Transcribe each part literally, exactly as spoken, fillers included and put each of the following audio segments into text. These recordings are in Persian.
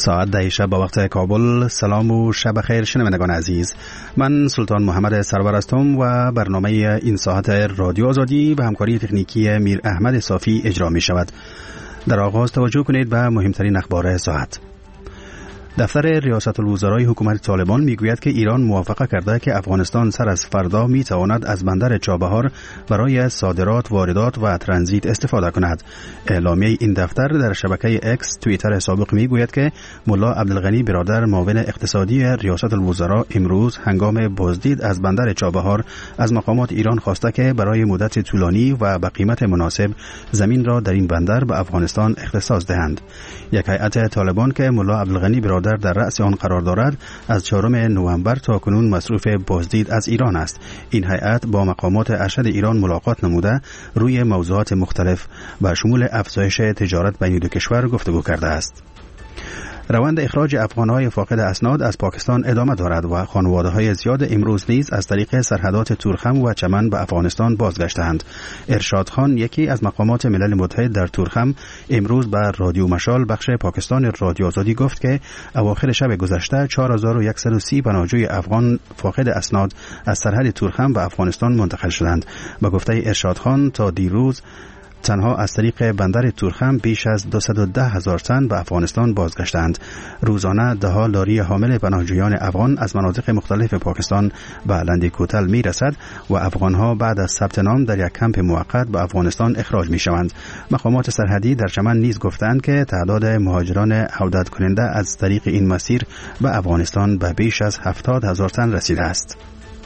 ساعت ده شب با وقت کابل. سلام و شب خیر شنوندگان عزیز، من سلطان محمد سرور هستم و برنامه این ساعت رادیو آزادی به همکاری تکنیکی میر احمد صافی اجرا می شود. در آغاز توجه کنید به مهمترین اخبار ساعت. دفتر ریاست الوزرای حکومت طالبان میگوید که ایران موافقه کرده که افغانستان سر از فردا میتواند از بندر چابهار برای صادرات، واردات و ترانزیت استفاده کند. اعلامیه این دفتر در شبکه اکس توییتر سابق میگوید که ملا عبدالغنی برادر معاون اقتصادی ریاست الوزرا امروز هنگام بازدید از بندر چابهار از مقامات ایران خواسته که برای مدت طولانی و به قیمت مناسب زمین را در این بندر به افغانستان اختصاص دهند. یک هیئت طالبان که ملا عبدالغنی برادر در رأس آن قرار دارد از چهارم نوامبر تا کنون مصروف بازدید از ایران است. این هیئت با مقامات ارشد ایران ملاقات نموده روی موضوعات مختلف به شمول افزایش تجارت بین دو کشور گفتگو کرده است. روند اخراج افغان‌های فاقد اسناد از پاکستان ادامه دارد و خانواده‌های زیاد امروز نیز از طریق سرحدات تورخم و چمن به افغانستان بازگشتند. ارشاد خان، یکی از مقامات ملل متحد در تورخم، امروز به رادیو مشال بخش پاکستان رادیو آزادی گفت که اواخر شب گذشته چهار هزار و صد و سی پناهجوی افغان فاقد اسناد از سرحد تورخم به افغانستان منتقل شدند. با گفته ارشاد خان، تا دیروز تنها از طریق بندر تورخم بیش از دویست و ده هزار تن به افغانستان بازگشتند. روزانه ده ها لاری حامل پناهجویان افغان از مناطق مختلف پاکستان به لندی کوتل می رسد و افغانها بعد از ثبت نام در یک کمپ موقت به افغانستان اخراج می شوند. مقامات سرحدی در چمن نیز گفتند که تعداد مهاجران عودت کننده از طریق این مسیر به افغانستان به بیش از هفتاد هزار تن رسیده است.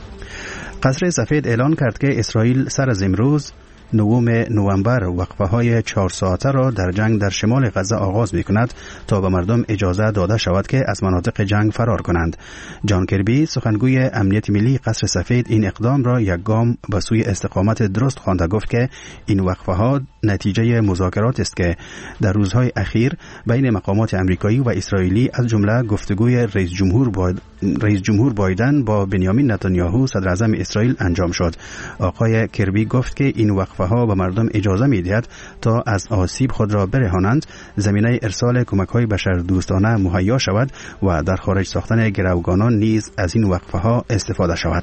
قصر سفید اعلان کرد که اسرائیل سر از امروز نهم نوامبر وقفه های چهار ساعته را در جنگ در شمال غزه آغاز می کند تا به مردم اجازه داده شود که از مناطق جنگ فرار کنند. جان کربی، سخنگوی امنیت ملی قصر سفید، این اقدام را یک گام به سوی استقامت درست خوانده. گفت که این وقفه ها نتیجه مذاکرات است که در روزهای اخیر بین مقامات امریکایی و اسرائیلی از جمله گفتگوی رئیس جمهور باید رئیس جمهور بایدن با بنیامین نتانیاهو صدر اعظم اسرائیل انجام شد. آقای کربی گفت که این وقفه ها به مردم اجازه می دهد تا از آسیب خود را برهانند، زمینه ارسال کمک های بشردوستانه مهیا شود و در خارج ساختن گروگانان نیز از این وقفه ها استفاده شود.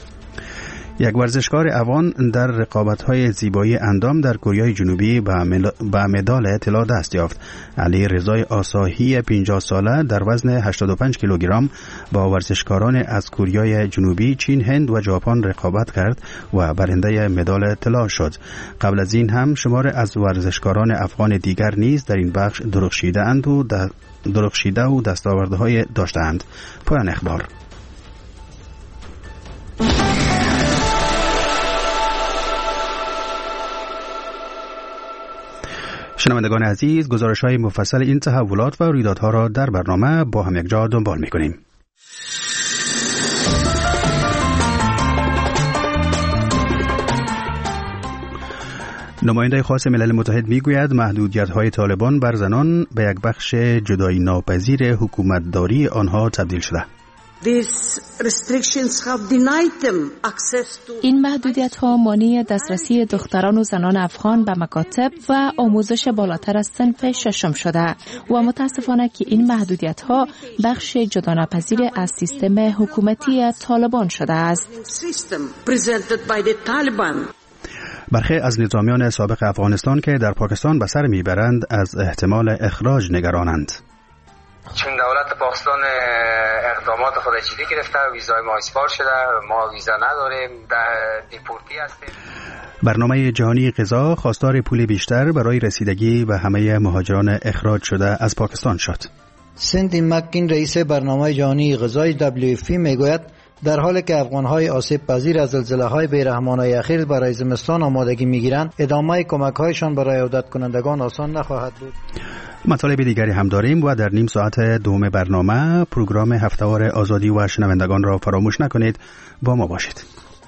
یک ورزشکار افغان در رقابت‌های زیبایی اندام در کره جنوبی به مدال طلا دست یافت. علی رضای آساهی پنجاه ساله در وزن هشتاد و پنج کیلوگرم با ورزشکاران از کره جنوبی، چین، هند و ژاپن رقابت کرد و برنده مدال طلا شد. قبل از این هم شمار از ورزشکاران افغان دیگر نیز در این بخش درخشیده اند و درخشیده و دستاوردهای داشتند. پایان اخبار. شنوندگان عزیز، گزارش‌های مفصل این تحولات و رویدادها را در برنامه با هم یک جا دنبال می‌کنیم. نماینده خاص ملل متحد میگوید محدودیت‌های طالبان بر زنان به یک بخش جدایی ناپذیر حکومتداری آنها تبدیل شده. این محدودیت‌ها مانع دسترسی دختران و زنان افغان به مکاتب و آموزش بالاتر از صنف ششم شده و متاسفانه که این محدودیت‌ها بخش جداگانه‌پذیر از سیستم حکومتی طالبان شده است. برخی از نظامیان سابق افغانستان که در پاکستان به سر میبرند از احتمال اخراج نگرانند. چون دولت پاکستان اقدامات خودش جدی گرفته، ویزای ما اسپار شده، ما ویزا نداریم، در دیپورتی هستیم. برنامه جهانی غذا خواستار پول بیشتر برای رسیدگی به همه مهاجران اخراج شده از پاکستان شد. سندی مکین، رئیس برنامه جهانی غذای دبلیو اف پی، میگوید در حالی که افغان‌های آسیب پذیر از زلزله‌های بی‌رحمانه اخیر برای زمستان آمادگی می‌گیرند، ادامه کمک‌هایشان برای عودت کنندگان آسان نخواهد بود. مطالب دیگری هم داریم و در نیم ساعت دوم برنامه پروگرام هفته‌وار آزادی و شنوندگان را فراموش نکنید. با ما باشید.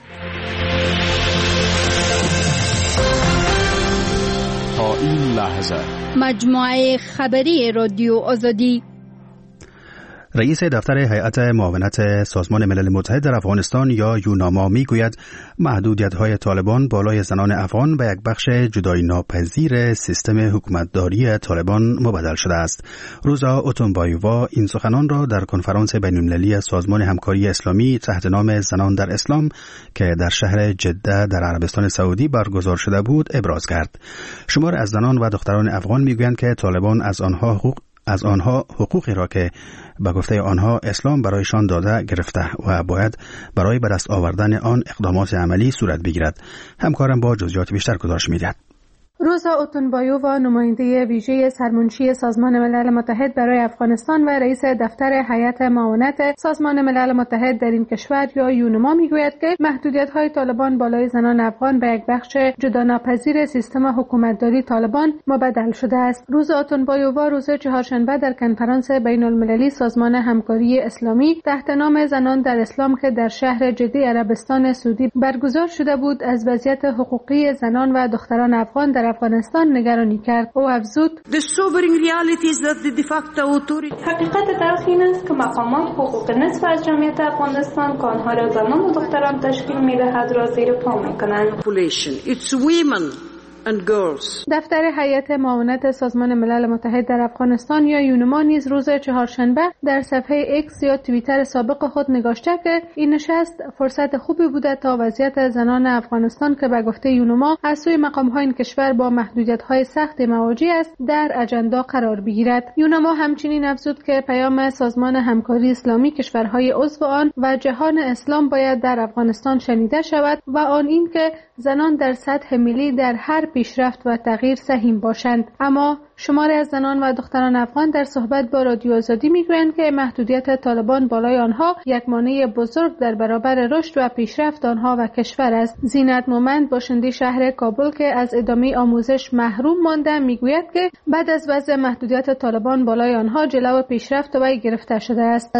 تا این لحظه مجموعه خبری رادیو آزادی. رئیس دفتر هیئت معاونت سازمان ملل متحد در افغانستان یا یوناما میگوید محدودیت‌های طالبان بالای زنان افغان به یک بخش جدایی ناپذیر سیستم حکومتداری طالبان مبدل شده است. روزا اوتونبایووا این سخنان را در کنفرانس بین‌المللی سازمان همکاری اسلامی تحت نام زنان در اسلام که در شهر جده در عربستان سعودی برگزار شده بود ابراز کرد. شمار از زنان و دختران افغان میگویند که طالبان از آنها حقوق از آنها حقوقی را که به گفته آنها اسلام برایشان داده گرفته و باید برای به دست آوردن آن اقدامات عملی صورت بگیرد. همکارم با جزئیات بیشتر گزارش می‌دهد. روزا اوتونبایووا نماینده ویژه سرمنشی سازمان ملل متحد برای افغانستان و رئیس دفتر هیئت معاونت سازمان ملل متحد در این کشور یا یونما میگوید که محدودیت‌های طالبان بالای زنان افغان به یک بخش جداناپذیر سیستم حکومتداری طالبان مبدل شده است. روزا اوتونبایووا روز چهارشنبه در کنفرانس بین‌المللی سازمان همکاری اسلامی تحت نام زنان در اسلام که در شهر جده عربستان سعودی برگزار شده بود از وضعیت حقوقی زنان و دختران افغان در افغانستان نگرانی کرد. او افزود: حقیقت تلخ این است که مقامات حقوق نصف از جمعیت افغانستان که آنها را زنان و دختران تشکیل می‌دهد را زیر پا می‌کنند. دفتر هیئت معاونت سازمان ملل متحد در افغانستان یا یونما نیز روز چهارشنبه در صفحه ایکس یا توییتر سابق خود نگاشته که این نشست فرصت خوبی بوده تا وضعیت زنان افغانستان که به گفته یونما از سوی مقام‌های این کشور با محدودیت‌های سخت مواجه است در اجندا قرار بگیرد. یونما همچنین افزود که پیام سازمان همکاری اسلامی کشورهای عضو آن و جهان اسلام باید در افغانستان شنیده شود و آن این که زنان در سطح ملی در هر پیشرفت و تغییر سهیم باشند. اما شماری از زنان و دختران افغان در صحبت با رادیو آزادی میگویند که محدودیت طالبان بالای آنها یک مانع بزرگ در برابر رشد و پیشرفت آنها و کشور است. زینت مومند باشنده شهر کابل که از ادامه آموزش محروم مانده میگوید که بعد از وضع محدودیت طالبان بالای آنها جلو پیشرفت وی گرفته شده است.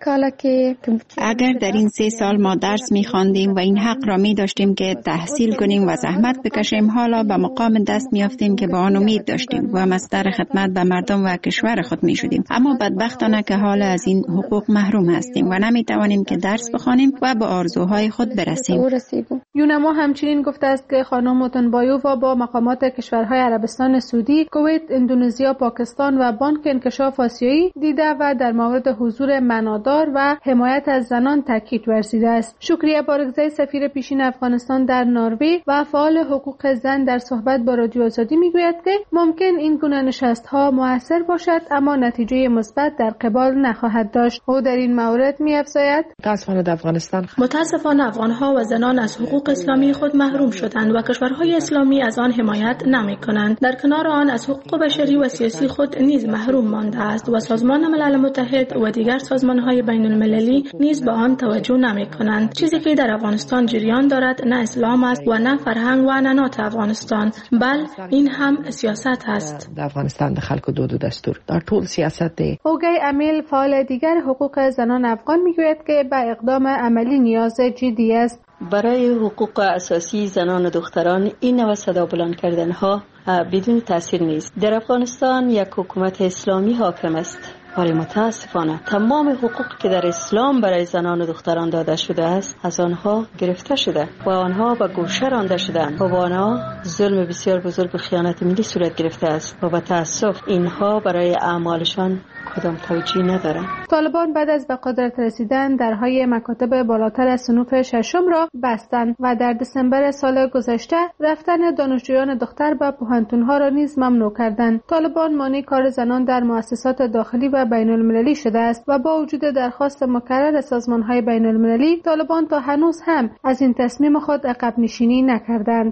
اگر در این سه سال ما درس می‌خواندیم و این حق را می‌داشتیم که تحصیل کنیم و زحمت بکشیم، حالا به مقام دست می‌یافتیم که با آن امید داشتیم و در خدمت به مردم و کشور خود می شدیم. اما بدبختانه که حال از این حقوق محروم هستیم و نمی توانیم که درس بخوانیم و به آرزوهای خود برسیم. یونما همچنین گفته است که خانم اوتونبایووا با مقامات کشورهای عربستان سعودی، کویت، اندونزیا، پاکستان و بانک انکشاف آسیایی دیده و در مورد حضور معنادار و حمایت از زنان تاکید ورزیده است. شکریه بارگزای سفیر پیشین افغانستان در نروژ و فعال حقوق زن در صحبت با رادیو آزادی میگوید که ممکن این گونه نشست‌ها موثر باشد اما نتیجه مثبت در قبال نخواهد داشت. او در این مورد می‌افزاید: متأسفانه در افغانستان متأسفانه افغان‌ها و زنان از حقوق اسلامی خود محروم شدند و کشورهای اسلامی از آن حمایت نمی‌کنند. در کنار آن از حقوق بشری و سیاسی خود نیز محروم مانده است و سازمان ملل متحد و دیگر سازمان‌های بین‌المللی نیز به آن توجه نمی‌کنند. چیزی که در افغانستان جریان دارد نه اسلام است و نه فرهنگ و عنعنات افغانستان، بل این هم سیاست است. در افغانستان د خلکو دود و دستور در ټول سیاست دی. اوگی امیل فعال دیگر حقوق زنان افغان میگوید که به اقدام عملی نیاز جدی است. برای حقوق اساسی زنان و دختران این نوع صدا بلند کردن ها بدون تاثیر نیست. در افغانستان یک حکومت اسلامی حاکم است. ولی متاسفانه تمام حقوق که در اسلام برای زنان و دختران داده شده است از آنها گرفته شده و آنها به گوشه رانده شدند و با آنها ظلم بسیار بزرگ و خیانت ملی صورت گرفته است و به تأسف اینها برای اعمالشان کدام توجیه ندارند. طالبان بعد از به قدرت رسیدن درهای مکاتب بالاتر از صنوف ششم را بستند و در دسامبر سال گذشته رفتن دانشجویان دختر به پوهنتون‌ها را نیز ممنوع کردند. طالبان مانع کار زنان در مؤسسات داخلی و بین المللی شده است و با وجود درخواست مکرر سازمان‌های بین المللی، طالبان تا هنوز هم از این تصمیم خود عقب نشینی نکردند.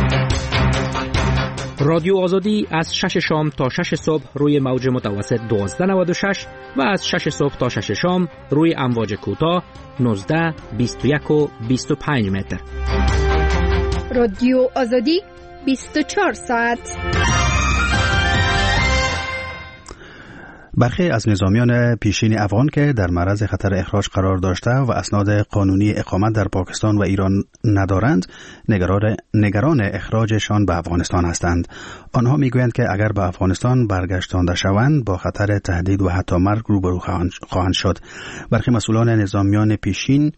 رادیو آزادی از شش شام تا شش صبح روی موج متوسط دوازده نود و شش و از شش صبح تا شش شام روی امواج کوتاه نوزده، بیست و یک و بیست و پنج متر. رادیو آزادی بیست و چهار ساعت. برخی از نظامیان پیشین افغان که در معرض خطر اخراج قرار داشته و اسناد قانونی اقامت در پاکستان و ایران ندارند، نگران اخراجشان به افغانستان هستند. آنها میگویند که اگر به افغانستان برگشتانده شوند با خطر تهدید و حتی مرگ روبرو خواهند شد. برخی مسئولان نظامیان پیشین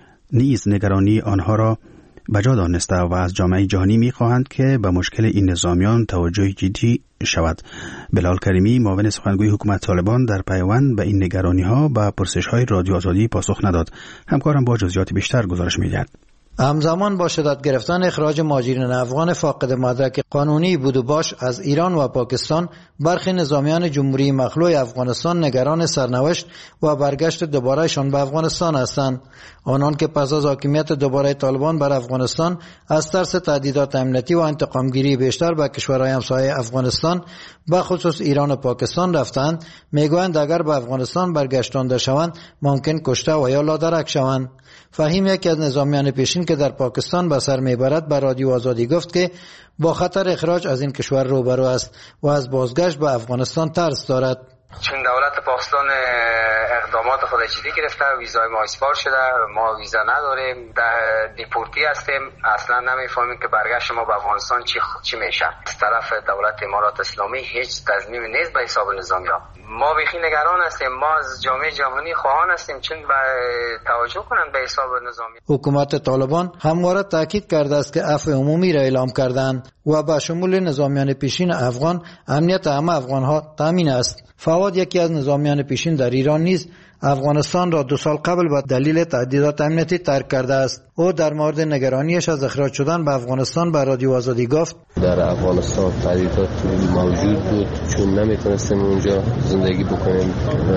نیز نگرانی آنها را بجا دانسته و از جامعه جهانی می‌خواهند که به مشکل این نظامیان توجه جدی شود. بلال کریمی، معاون سخنگوی حکومت طالبان، در پیوند به این نگرانی‌ها به پرسش‌های رادیو آزادی پاسخ نداد. همکارم با جزئیات بیشتر گزارش می‌دهد. همزمان با شدت گرفتن اخراج مهاجرین افغان فاقد مدرک قانونی بود و باش از ایران و پاکستان، برخی نظامیان جمهوری مخلوع افغانستان نگران سرنوشت و برگشت دوبارهشان به افغانستان هستند. آنان که پس از حاکمیت دوباره طالبان بر افغانستان از ترس تهدیدات امنیتی و انتقامگیری بیشتر به کشورهای همسایه افغانستان به خصوص ایران و پاکستان رفتند، میگویند اگر به افغانستان برگشتانده شوند ممکن کشته و یا لادرک شوند. فهیم، یکی از نظامیان پیشین که در پاکستان به سر میبرد، به رادیو آزادی گفت که با خطر اخراج از این کشور روبرو است و از بازگشت به افغانستان ترس دارد. چون دولت پاکستان اقدامات خود جدی گرفته، ویزای ما اسپار شده، ما ویزا نداریم، در دیپورتی هستیم، اصلا نمیفهمیم که برگشت ما به افغانستان چی چی میشه. از طرف دولت امارات اسلامی هیچ تصمیم نیست به حساب نظامیان. ما بیخی نگران هستیم، ما از جامعه جهانی خواهان هستیم چون به توجه کنند به حساب نظامی. حکومت طالبان همواره تاکید کرده است که عفو عمومی را اعلام کردند و با شمول نظامیان پیشین افغان امنیت همه افغانها تامین است. فواد، یکی از نظامیان پیشین در ایران نیز افغانستان را دو سال قبل به دلیل تهدیدات امنیتی ترک کرده است. او در مورد نگرانیش از اخراج شدن به افغانستان به رادیو آزادی گفت: در افغانستان تهدیدات موجود بود چون نمیتونستیم اونجا زندگی بکنیم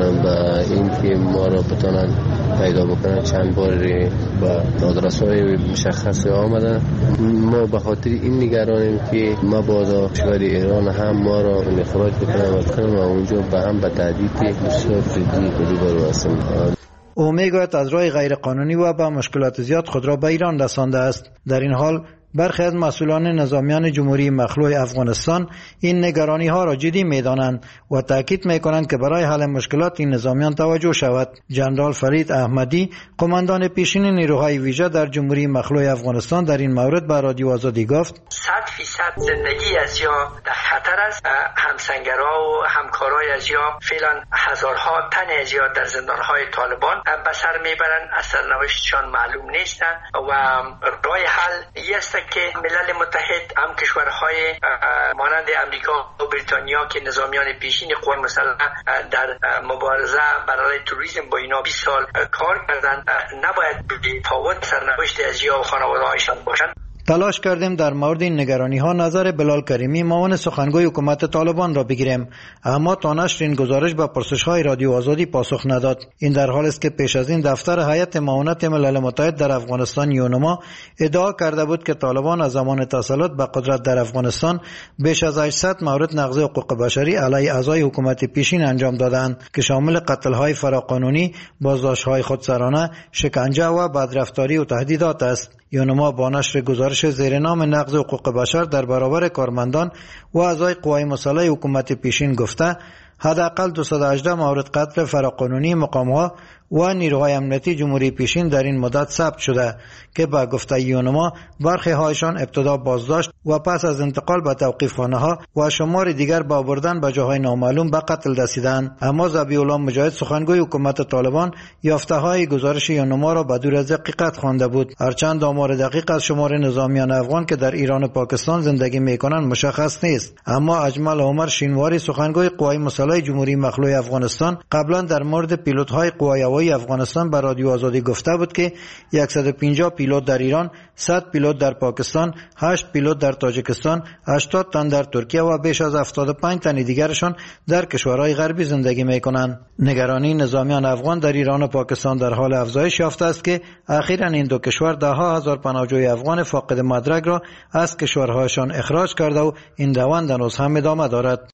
و اینکه ما را بتونن پیدا بکنن چند بار به دادرس‌های مشخص آمدن. ما به خاطر این نگرانیم که ما بادا کشور ایران هم ما را اخراج بکنن و بکنن و اونجا به هم به تهدید بسیار جدی روبرو هستیم. او میگوید از راه غیر قانونی و با مشکلات زیاد خود را به ایران رسانده است. در این حال برخی از مسئولان نظامیان جمهوری مخلوع افغانستان این نگرانی ها را جدی می‌دانند و تاکید می‌کنند که برای حل مشکلات این نظامیان توجه شود. جنرال فرید احمدی، قماندان پیشین نیروهای ویژه در جمهوری مخلوع افغانستان، در این مورد به رادیو آزادی گفت: صد فیصد زندگی از یا در خطر است. همسنگرها و همکارای از یا فعلا هزارها تن از یا در زندانهای طالبان به سر میبرند، از سرنوشتشان معلوم نیستند و راه حل است که ملل متحد هم کشورهای مانند امریکا و بریتانیا که نظامیان پیشین قوات مسلحه در مبارزه برای تروریسم با اینا بیست سال کار کردند، نباید بی‌تفاوت سرنوشت از یا و خانواده‌هایشان باشند. تلاش کردیم در مورد این نگرانی ها نظر بلال کریمی، معاون سخنگوی حکومت طالبان را بگیریم، اما تا نشر این گزارش به پرسش های رادیو آزادی پاسخ نداد. این در حال است که پیش از این دفتر هیئت معاونت ملل متحد در افغانستان یونما ادعا کرده بود که طالبان از زمان تسلط به قدرت در افغانستان بیش از هشتصد مورد نقض حقوق بشری علیه اعضای حکومت پیشین انجام دادند که شامل قتل های فراقانونی، بازداشت های خودسرانه، شکنجه و بدرفتاری و تهدیدات است. یونما با نشر گزارش زیر نام نقض حقوق بشر در برابر کارمندان و اعضای قوای مسلح حکومت پیشین گفته حداقل دویست و هجده مورد قتل فراقانونی مقام‌ها و نیروهای امنیتی جمهوری پیشین در این مدت ثبت شده که با گفته یونما برخی هایشان ابتدا بازداشت و پس از انتقال به توقیفخانه ها و شمار دیگر با بردن به جاهای نامعلوم به قتل رسیدند. اما ذبیح الله مجاهد، سخنگوی حکومت طالبان، یافته های گزارش یونما را به دور از دقیقت خوانده بود. هرچند آمار دقیق از شمار نظامیان افغان که در ایران و پاکستان زندگی میکنند مشخص نیست، اما اجمل عمر شینواری، سخنگوی قوای مسلح جمهوری مخلوع افغانستان، قبلا در مورد پیلوت های قوای هوایی افغانستان به رادیو آزادی گفته بود که صد و پنجاه پیلوت در ایران، صد پیلوت در پاکستان، هشت پیلوت در تاجیکستان، هشتاد تن در ترکیه و بیش از هفتاد و پنج تن دیگرشان در کشورهای غربی زندگی میکنند. نگرانی نظامیان افغان در ایران و پاکستان در حال افزایش یافته است که اخیراً این دو کشور ده ها هزار پناهجوی افغان فاقد مدرک را از کشورهایشان اخراج کرده و این روند هنوز هم ادامه دارد.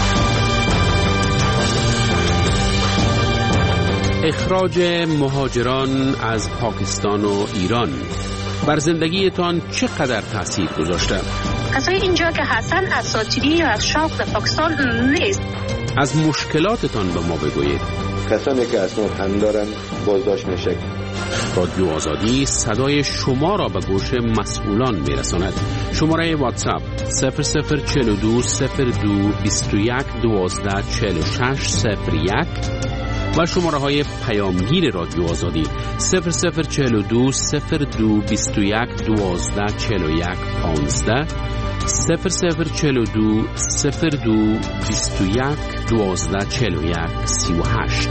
اخراج مهاجران از پاکستان و ایران بر زندگیتان چقدر تاثیر گذاشته؟ کسای اینجا که هستن اساطیری یا از شوق در پاکستان نیست. از مشکلاتتان به ما بگویید. کسانی که اسناد هم دارند بازداشت میشه. رادیو آزادی صدای شما را به گوش مسئولان میرساند. شماره واتساپ صفر صفر چهل و دو صفر دو بیست و یک دوازده چهل و شش صفر یک و شماره های پیامگیر رادیو آزادی صفر صفر چهل و دو صفر دو بیست و یک دوازده چهل و یک پانزده صفر صفر چهل و دو صفر دو بیست و یک دوازده چهل و یک سی و هشت.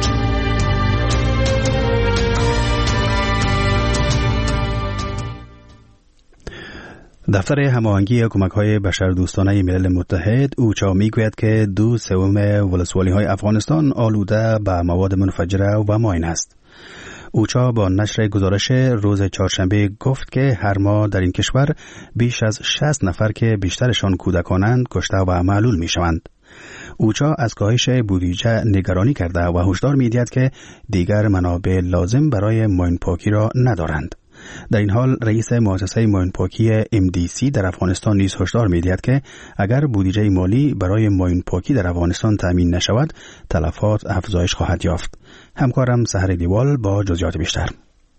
دفتر هماهنگی کمک‌های بشردوستانه ملل متحد اوچا میگوید که دو سوم ولسوالی‌های افغانستان آلوده به مواد منفجره و ماین است. اوچا با نشر گزارش روز چهارشنبه گفت که هر ماه در این کشور بیش از شصت نفر که بیشترشان کودکانند کشته و معلول می‌شوند. اوچا از کاهش بودجه نگرانی کرده و هشدار می‌دهد که دیگر منابع لازم برای ماین پاکی را ندارند. در این حال رئیس مؤسسه ماین پاکی ام دی سی در افغانستان نیز هشدار می‌دهد که اگر بودجه مالی برای ماین پاکی در افغانستان تامین نشود تلفات افزایش خواهد یافت. همکارم سحر دیوال با جزئیات بیشتر.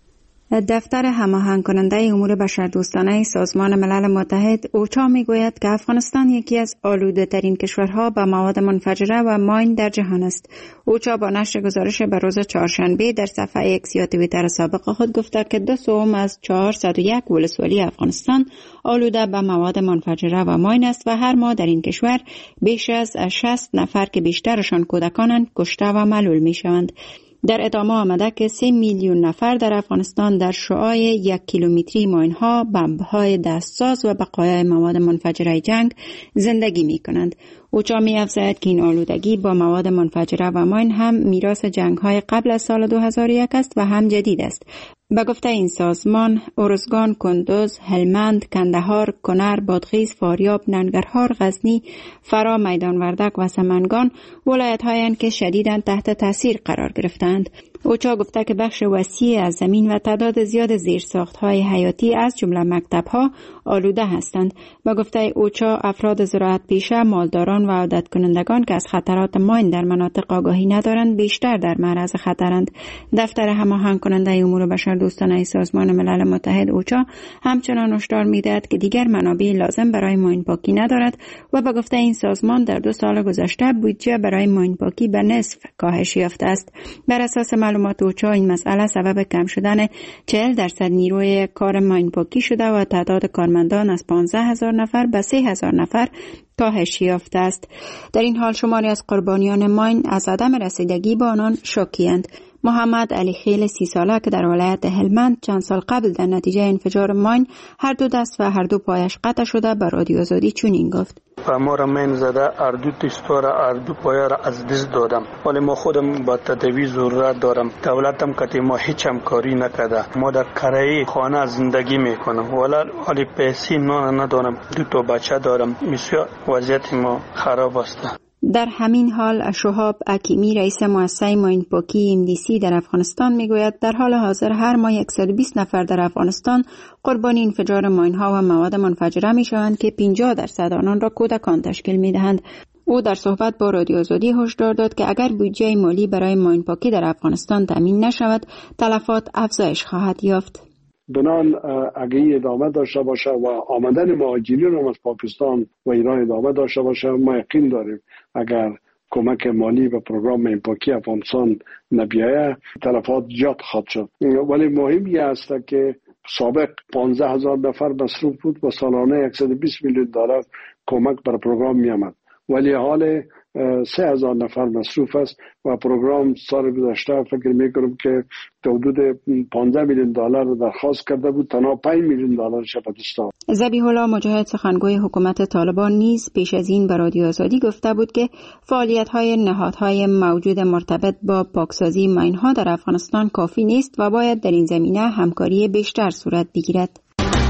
دفتر هماهنگ کننده امور بشردوستانه سازمان ملل متحد اوچا میگوید که افغانستان یکی از آلوده ترین کشورها به مواد منفجره و ماین در جهان است. اوچا با نشر گزارش به روز چهارشنبه در صفحه اکس یا توییتر سابق خود گفته که دو سوم از چهارصد و یک ولسوالی افغانستان آلوده به مواد منفجره و ماین است و هر ماه در این کشور بیش از شصت نفر که بیشترشان کودکانند کشته و معلول میشوند. در ادامه آمده که سه میلیون نفر در افغانستان در شعاع یک کیلومتری ماین‌ها، بمب‌های دستساز و بقایای مواد منفجره جنگ زندگی می کنند. اوچا می افزاید که این آلودگی با مواد منفجره و ماین هم میراث جنگ‌های قبل از سال دو هزار و یک است و هم جدید است. به گفته این سازمان، ارزگان، کندوز، هلمند، کندهار، کنر، بادغیس، فاریاب، ننگرهار، غزنی، فرا، میدان وردک و سمنگان ولایت‌هایند که شدیداً تحت تاثیر قرار گرفتند. اوچا گفته که بخش وسیع از زمین و تعداد زیاد زیرساخت‌های حیاتی از جمله مکتب‌ها آلوده هستند. به گفته اوچا، افراد زراعت پیشه، مالداران و عادت کنندگان که از خطرات ماین در مناطق آگاهی ندارند بیشتر در معرض خطرند. دفتر هماهنگ کننده امور بشردوستانه سازمان ملل متحد اوچا همچنان هشدار می‌دهد که دیگر منابع لازم برای ماین پاکی ندارد و به گفته این سازمان در دو سال گذشته بودجه برای ماین پاکی به نصف کاهش یافته است. بر اساس معلومات اوچا این مسئله سبب کم شدن چهل درصد نیروی کار ماین پاکی شده و تعداد کارمندان از پانزده هزار نفر به سه هزار نفر کاهش یافته است. در این حال شماری از قربانیان ماین از عدم رسیدگی به آنان شوکی‌اند. محمد علی خیل سی ساله که در ولایت هلمند چند سال قبل در نتیجه انفجار ماین هر دو دست و هر دو پایش قطع شده به رادیو آزادی چنین گفت: ما را مین زده، هر دو تیستو را، هر دو پایا را از دست دادم، ولی ما خودم با تداوی ضرورت دارم. دولتم که ما هیچ همکاری نکرده. ما در کرایه خانه زندگی میکنم ولی پیسه نان ندارم. دو تا بچه دارم. بسیار وضعیت ما خراب است. در همین حال شهاب حکیمی رئیس مؤسسه ماین پاکی ام دی سی در افغانستان میگوید در حال حاضر هر ماه صد و بیست نفر در افغانستان قربانی انفجار ماین ها و مواد منفجره می شوند که پنجاه درصد آنان را کودکان تشکیل می دهند. او در صحبت با رادیو آزادی هشدار داد که اگر بودجه مالی برای ماین پاکی در افغانستان تامین نشود تلفات افزایش خواهد یافت. بنان اگه ادامه داشته باشه و آمدن مهاجرین هم از پاکستان و ایران ادامه داشته باشه، ما یقین داریم اگر کمک مالی به پروگرام ماین پاکی افغانستان نبیایه تلفات زیاد خواهد شد. ولی مهمی است که سابق پانزده هزار نفر مصروف بود و سالانه صد و بیست میلیون دلار کمک بر پروگرام می آمد، ولی حال سه هزار نفر مصروف است و پروگرام سال گذشته فکر میکنم که حدود پانزده میلیون دلار رو درخواست کرده بود، تنها پنج میلیون دلار شبدستان. ذبیح الله مجاهد سخنگوی حکومت طالبان نیز پیش از این به رادیو آزادی گفته بود که فعالیت‌های نهادهای موجود مرتبط با پاکسازی ماین‌ها در افغانستان کافی نیست و باید در این زمینه همکاری بیشتر صورت بگیرد.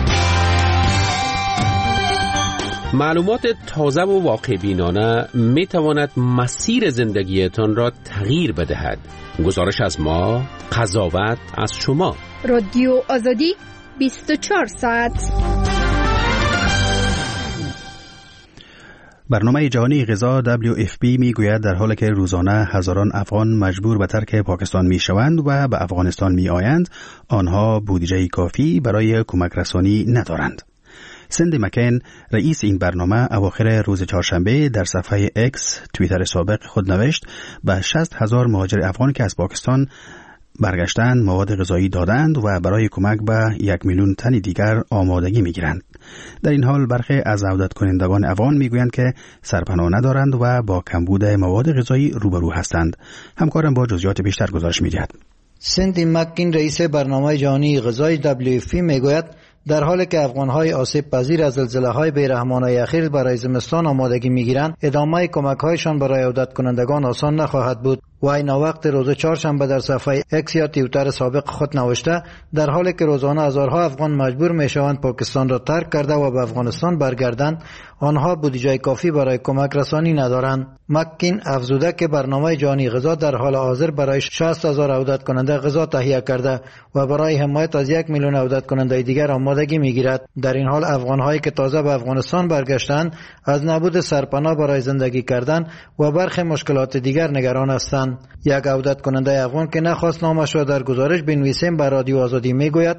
معلومات تازه و واقع بینانه می تواند مسیر زندگیتان را تغییر بدهد. گزارش از ما، قضاوت از شما. رادیو آزادی بیست و چهار ساعت. برنامه جهانی غذا دبلیو اف پی می گوید در حالی که روزانه هزاران افغان مجبور به ترک پاکستان می شوند و به افغانستان می آیند، آنها بودجه کافی برای کمک رسانی ندارند. سندی مکین رئیس این برنامه اواخر روز چهارشنبه در صفحه اکس توییتر سابق خود نوشت به شصت هزار مهاجر افغان که از پاکستان برگشتند مواد غذایی دادند و برای کمک به یک میلیون تن دیگر آمادگی میگیرند. در این حال برخی از عودت کنندگان افغان میگویند که سرپناه ندارند و با کمبود مواد غذایی روبرو هستند. همکارم با جزئیات بیشتر گزارش میدهد. سندی مکین رئیس برنامه جهانی غذای دبلیو اف پی میگوید در حالی که افغان‌های آسیب پذیر از زلزله‌های بی‌رحمانه اخیر برای زمستان آمادگی می‌گیرند، ادامه کمک‌هایشان برای عودت کنندگان آسان نخواهد بود. و این وقت روز چهارشنبه در صفحه اکس یا توییتر سابق خود نوشته در حالی که روزانه هزارها افغان مجبور میشوند پاکستان را ترک کرده و به افغانستان برگردند، آنها بودجه کافی برای کمک رسانی ندارند. مکین افزوده که برنامه جهانی غذا در حال حاضر برای شصت هزار عودت کننده غذا تهیه کرده و برای حمایت از یک میلیون عودت کننده دیگر آمادگی میگیرد. در این حال افغان‌هایی که تازه به افغانستان برگشتند از نبود سرپناه برای زندگی کردن و برخی مشکلات دیگر نگران هستند. یک عودت کننده افغان که نخواست نامش را در گزارش بنویسیم به رادیو آزادی میگوید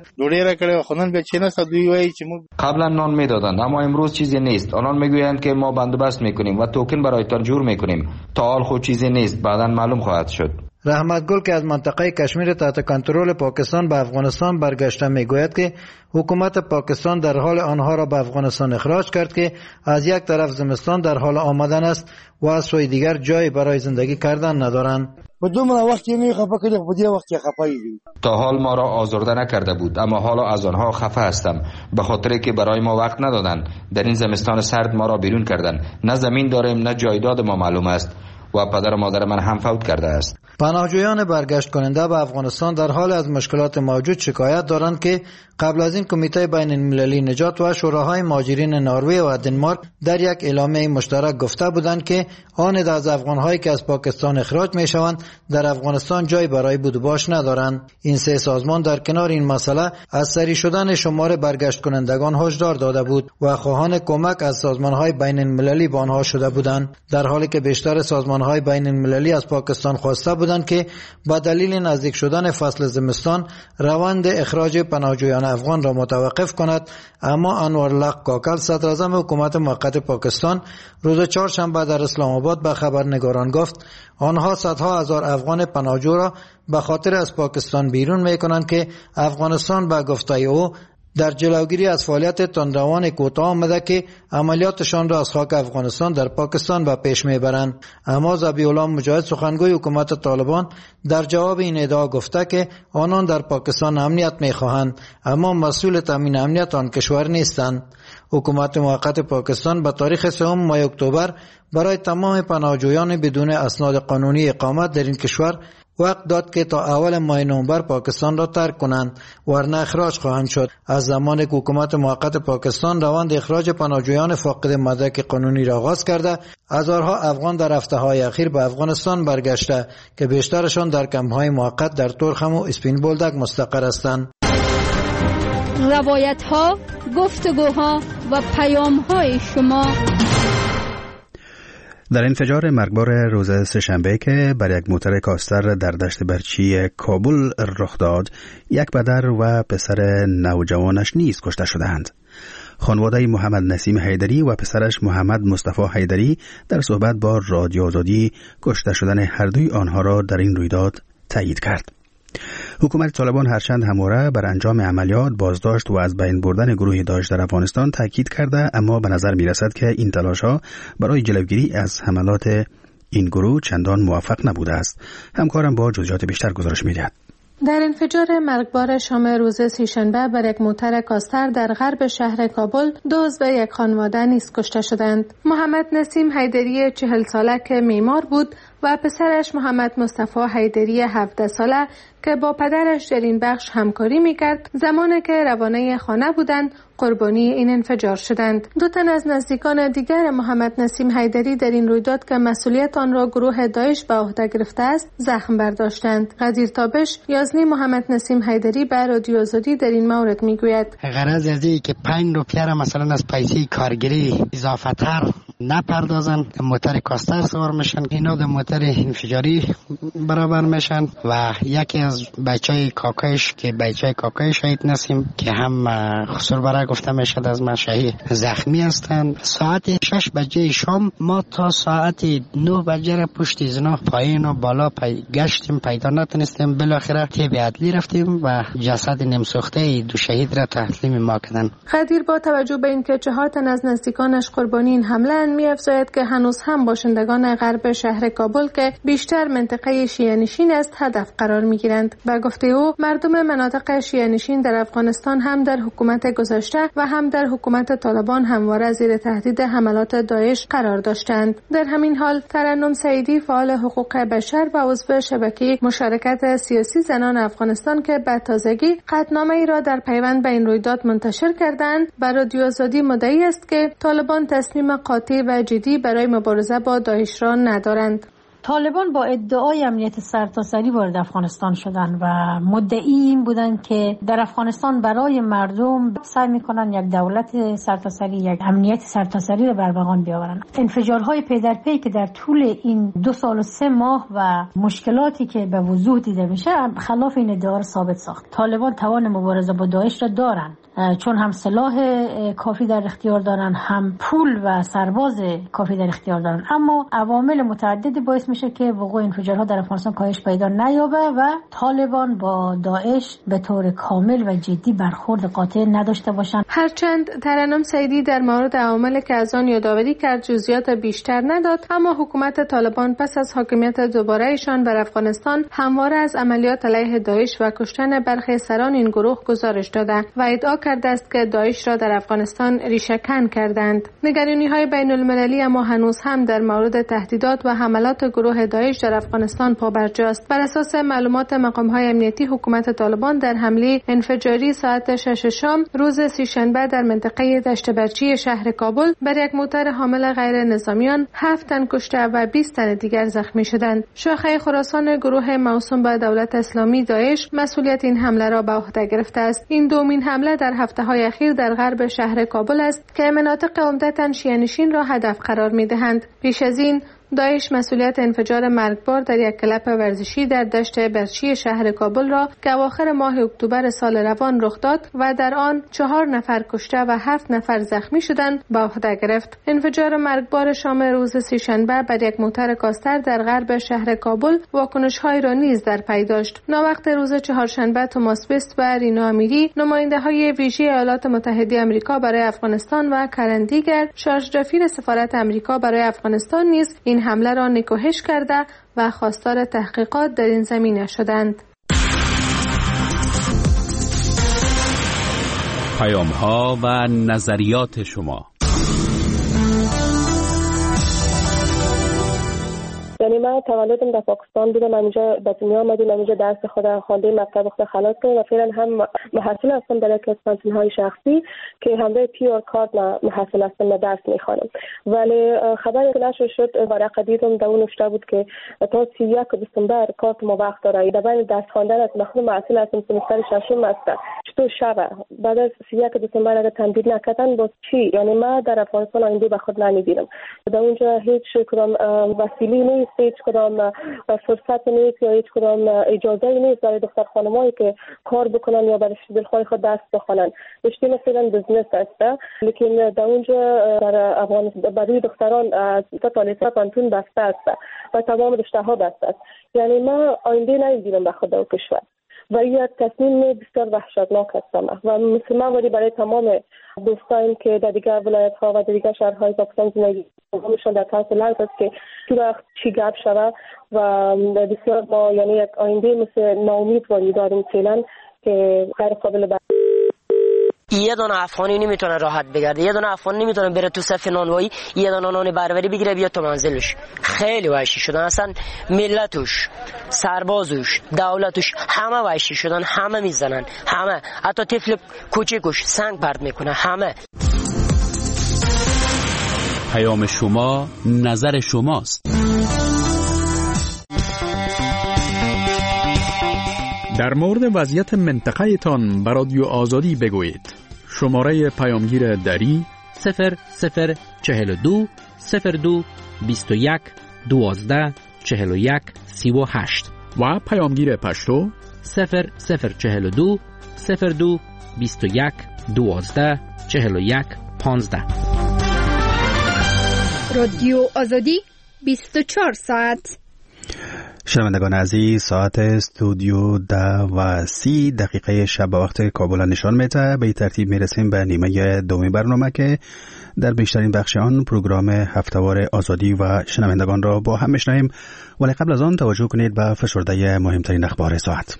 قبلا نان میدادند اما امروز چیزی نیست. آنان میگویند که ما بندوبست میکنیم و توکن برایتان جور میکنیم. تا حال خود چیزی نیست، بعدا معلوم خواهد شد. رحمت گل که از منطقه کشمیر تحت کنترل پاکستان به افغانستان برگشته میگوید که حکومت پاکستان در حال آنها را به افغانستان اخراج کرد که از یک طرف زمستان در حال آمدن است و از سوی دیگر جای برای زندگی کردن ندارند. تا حال ما را آزرده نکرده بود اما حالا از آنها خفه هستم به خاطر که برای ما وقت ندادند. در این زمستان سرد ما را بیرون کردند. نه زمین داریم نه جایداد ما معلوم است و پدر و مادر من هم فوت کرده است. پناهجویان برگشت کننده به افغانستان در حال از مشکلات موجود شکایت دارند که قبل از این کمیته بین المللی نجات و شوراهای مهاجرین نروژ و دنمارک در یک اعلامیه مشترک گفته بودند که آن از افغان‌هایی که از پاکستان اخراج می‌شوند در افغانستان جای برای بود و باش ندارند. این سه سازمان در کنار این مسئله از سری شدن شمار برگشت کنندگان هشدار داده بود و خواهان کمک از سازمان‌های بین المللی به آنها شده بودند، در حالی که بیشتر سازمان‌های بین المللی از پاکستان خواسته بودند که با دلیل نزدیک شدن فصل زمستان روند اخراج پناهجویان افغان را متوقف کند. اما انوارالله کاکل صدراعظم حکومت موقت پاکستان روز چهارشنبه در اسلام آباد به خبرنگاران گفت آنها صدها هزار افغان پناهجو را به خاطر از پاکستان بیرون میکنند که افغانستان به گفته او در جلوگیری از فعالیت تندروان کوتاه آمده که عملیاتشان را از خاک افغانستان در پاکستان به پیش میبرند. اما ذبیح الله مجاهد سخنگوی حکومت طالبان در جواب این ادعا گفته که آنان در پاکستان امنیت میخواهند اما مسئول تامین امنیت آن کشور نیستند. حکومت موقت پاکستان به تاریخ سوم ماه اکتبر برای تمام پناهجویان بدون اسناد قانونی اقامت در این کشور وقت داد که تا اول ماه نوامبر پاکستان را ترک کنند ورنه اخراج خواهند شد. از زمانی که حکومت موقت پاکستان روند اخراج پناهجویان فاقد مدرک قانونی را آغاز کرده، هزارها افغان در هفته‌های اخیر به افغانستان برگشته که بیشترشان در کمپ‌های موقت در تورخم و اسپین بولدک مستقر هستند. روایت‌ها، گفتگوها و پیام‌های شما در انفجار مرگبار روز سه‌شنبه که بر یک موتر کاستر در دشت برچی کابل رخ داد، یک پدر و پسر نوجوانش نیز کشته شدند. خانواده محمد نسیم حیدری و پسرش محمد مصطفی حیدری در صحبت با رادیو آزادی کشته شدن هر دوی آنها را در این رویداد تایید کرد. حکومت طالبان هرچند همواره بر انجام عملیات بازداشت و از بین بردن گروه داعش در افغانستان تاکید کرده، اما به نظر می رسد که این تلاش‌ها برای جلوگیری از حملات این گروه چندان موفق نبوده است. همکارم با جزئیات بیشتر گزارش می دهد. در انفجار مرگبار شام روز سه‌شنبه بر یک موتر کاستر در غرب شهر کابل دو عضو یک خانواده نیز کشته شدند. محمد نسیم حیدری چهل ساله که معمار بود و پسرش محمد مصطفی حیدری هفده ساله که با پدرش در این بخش همکاری میکرد، زمانی که روانه خانه بودند قربانی این انفجار شدند. دو تن از نزدیکان دیگر محمد نسیم حیدری در این رویداد که مسئولیت آن را گروه داعش به عهده گرفته است زخم برداشتند. قدیر تابش یازنی محمد نسیم حیدری به رادیو آزادی در این مورد میگوید غرض از این که پنج روپیه را مثلا از پیسه کارگری اضافه تر نپردازن، موتر کاستر سوار میشن، اینا در موتر انفجاری برابر میشن و یکی از بچهای کاکایش که بچهای کاکای شهید نسیم که هم خسر برای گفته میشد از من شهید زخمی هستند. ساعت شش بجه شام ما تا ساعت نه بجه را پشت زنا پایین و بالا پی گشتیم، پیدا نتونستیم. بالاخره تیب عدلی رفتیم و جسد نیم سوخته دو شهید را تسلیم ما کردن. قدیر با توجه به اینکه چهار تن از نزدیکانش قربانی این حمله می‌افزاید که هنوز هم باشندگان غرب شهر کابل که بیشتر منطقه شیعه نشین است هدف قرار می‌گیرند. به گفته او مردم مناطق شیعه نشین در افغانستان هم در حکومت گذشته و هم در حکومت طالبان همواره زیر تهدید حملات داعش قرار داشتند. در همین حال ترنم سعیدی فعال حقوق بشر و عضو شبکه مشارکت سیاسی زنان افغانستان که به تازگی قطعنامه ای را در پیوند به این رویداد منتشر کردند، بر رادیو آزادی مدعی است که طالبان تصمیم قاطع و جدی برای مبارزه با داعش را ندارند. طالبان با ادعای امنیت سرتاسری وارد افغانستان شدن و مدعی این بودن که در افغانستان برای مردم سعی میکنن یک دولت سرتاسری، یک امنیت سرتاسری را برمغان بیاورن. انفجارهای پی در پی که در طول این دو سال و سه ماه و مشکلاتی که به وضوح دیده میشه خلاف این ادعا را ثابت ساخت. طالبان توان مبارزه با داعش را دارن، چون هم سلاح کافی در اختیار دارن، هم پول و سرباز کافی در اختیار دارن، اما عوامل متعددی باعث میشه که وقوع انفجارها در افغانستان کاهش پیدا نیابه و طالبان با داعش به طور کامل و جدی برخورد قاطع نداشته باشند. هرچند ترنم سعیدی در مورد عوامل که از آن یادآوری کرد جزئیات بیشتر نداد، اما حکومت طالبان پس از حاکمیت دوباره ایشان بر افغانستان همواره از عملیات علیه داعش و کشتن برخی سران این گروه گزارش داده و ادعا کرده است که داعش را در افغانستان ریشه‌کن کردند. نگرانی‌های بین‌المللی اما هنوز هم در مورد تهدیدات و حملات گروه داعش در افغانستان پابرجاست. بر اساس معلومات مقام‌های امنیتی حکومت طالبان در حمله انفجاری ساعت شش شام روز سه‌شنبه در منطقه دشت برچی شهر کابل بر یک موتر حامل غیر نظامیان هفت تن کشته و بیست تن دیگر زخمی شدند. شاخه خراسان گروه موسوم به دولت اسلامی داعش مسئولیت این حمله را به عهده گرفته است. این دومین حمله در هفته‌های اخیر در غرب شهر کابل است که مناطق عمدتاً شیعه نشین را هدف قرار می‌دهند. پیش از این داعش مسئولیت انفجار مرگبار در یک کلب ورزشی در دشت برچی شهر کابل را که اواخر ماه اکتبر سال روان رخ داد و در آن چهار نفر کشته و هفت نفر زخمی شدند به عهده گرفت. انفجار مرگبار شام روز سه‌شنبه بر یک موتر کاستر در غرب شهر کابل واکنش‌های را نیز در پی داشت. ناوقت روز چهارشنبه توماس بیست و رینا امیری نماینده‌های ویژه ایالات متحده آمریکا برای افغانستان و کرن دیگر شارژ دافیر سفارت آمریکا برای افغانستان نیز این حمله را نکوهش کرده و خواستار تحقیقات در این زمینه شدند. پیام‌ها و نظریات شما. یعنی من تولدم در پاکستان بودم، اینجا به دنیا آمدیم، اینجا درس خود خوانده، مکتب خود خلاص کردم و فعلا هم محصل هستم در یک از پانسیون‌های شخصی که همراه پیور کارت محصل هستم و درس میخوانم. ولی خبری که نشر شد ورقه دیدم در اون نوشته بود که تا سی و یک دسامبر کارت ما وقت داره. در بین درس خواندن است، خود محصل هستم، سمستر ششم است. چطور شبه بعد از سی و یک دسامبر اگه تمدید نکردن باز چی؟ یعنی ما در افغانستان آینده به خود نمیبینم. در اونجا هیچ کدام وسیله نیست، هیچ کدام فرصت نیست یا هیچ کدام اجازه نیست برای دختر خانمایی که کار بکنن یا برای دلخواه خود درس بخونن. رشته مثلا بزنس است، لیکن در اونجا در افغانستان برای دختران از تا لیسانس پانتون بسته است و تمام رشته ها بسته است. یعنی ما آینده نمیبینم به خود و کشور و این یک تصمیم بسیار وحشتناک است و مسلمان ولی برای تمام دوستان که در دیگر ولایت ها و در دیگر شهرهای پاکستان زندگی می‌کنند در طرف لحظه است که تو وقت چی گپ شود و بسیار ما یعنی یک آینده مثل ناامیدواری داریم فعلا که غیر قابل بر یه دونه افغانی نمیتونه راحت بگرده، یه دونه افغانی نمیتونه بره تو صف نانوایی یه دونه نان بربری بگیره بیاد تو منزلش. خیلی وحشی شدن، اصلا ملتش، سربازش، دولتش همه وحشی شدن، همه میزنن، همه، حتی طفل کوچیکش سنگ پرت میکنه، همه. پیام شما نظر شماست. در مورد وضعیت منطقه تان بر رادیو آزادی بگویید. شماره پیامگیر دری صفر صفر چهل و دو صفر دو بیست و یک دوازده چهل و یک سی و هشت و پیامگیر پشتو صفر صفر چهل و دو صفر دو بیست و یک دوازده چهل و یک پانزده. رادیو آزادی بیست و چهار ساعت. شنوندگان عزیز، ساعت استودیو ده و سی دقیقه شب وقت کابل نشان میده. به ترتیب میرسیم به نیمه دومی برنامه که در بیشترین بخش آن پروگرام هفتهوار آزادی و شنوندگان را با هم میشنویم، ولی قبل از آن توجه کنید به فشرده مهمترین اخبار ساعت.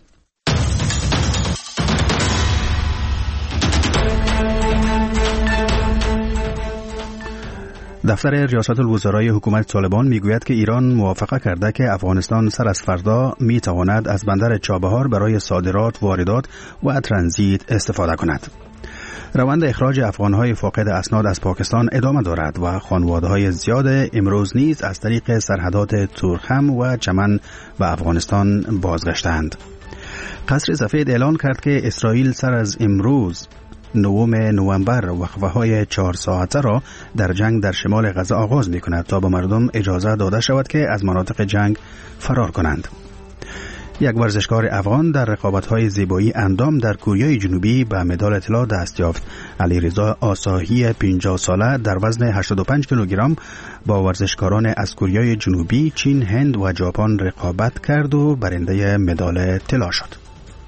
دفتر ریاست الوزرای حکومت طالبان میگوید که ایران موافقه کرده که افغانستان سر از فردا میتواند از بندر چابهار برای صادرات، واردات و ترانزیت استفاده کند. روند اخراج افغانهای فاقد اسناد از پاکستان ادامه دارد و خانواده‌های زیاد امروز نیز از طریق سرحدات تورخم و چمن به افغانستان بازگشتند. قصر سفید اعلان کرد که اسرائیل سر از امروز نهم نوامبر وقفه‌های چهار ساعته را در جنگ در شمال غزه آغاز می‌کند تا به مردم اجازه داده شود که از مناطق جنگ فرار کنند. یک ورزشکار افغان در رقابت‌های زیبایی اندام در کره جنوبی به مدال طلا دست یافت. علیرضا آساهی پنجاه ساله در وزن هشتاد و پنج کیلوگرم با ورزشکاران از کره جنوبی، چین، هند و ژاپن رقابت کرد و برنده مدال طلا شد.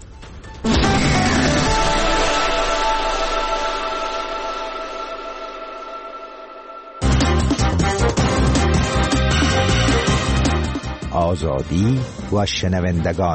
آزادی و شنوندگان.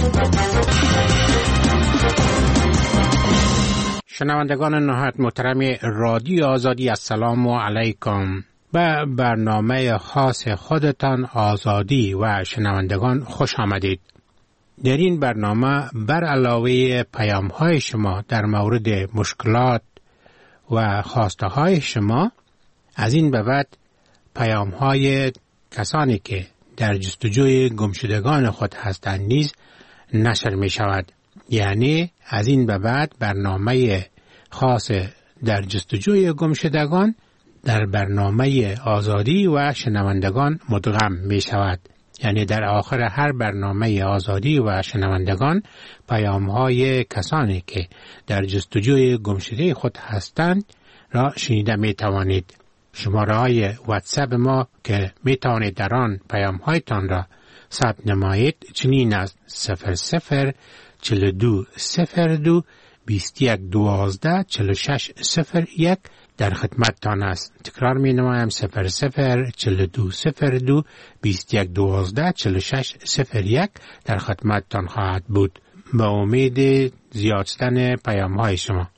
شنوندگان نهایت محترم رادیو آزادی، السلام علیکم. به برنامه خاص خودتان آزادی و شنوندگان خوش آمدید. در این برنامه بر علاوه پیام های شما در مورد مشکلات و خواسته های شما، از این به بعد پیام های کسانی که در جستجوی گمشدگان خود هستند نیز نشر می شود. یعنی از این به بعد برنامه خاص در جستجوی گمشدگان در برنامه آزادی و شنوندگان مدغم می شود. یعنی در آخر هر برنامه آزادی و شنوندگان پیام های کسانی که در جستجوی گمشده خود هستند را شنیده می توانید. شماره های واتساپ ما که می توانید در آن پیام هایتان را ثبت نمایید چنین است: صفر صفر چهل و دو صفر دو بیست و یک دوازده چهل و شش صفر یک در خدمتتان است. تکرار می نمایم: صفر صفر چهل و دو صفر دو بیست و یک دوازده چهل و شش صفر یک در خدمتتان خواهد بود. به امید زیاد شدن پیام های شما.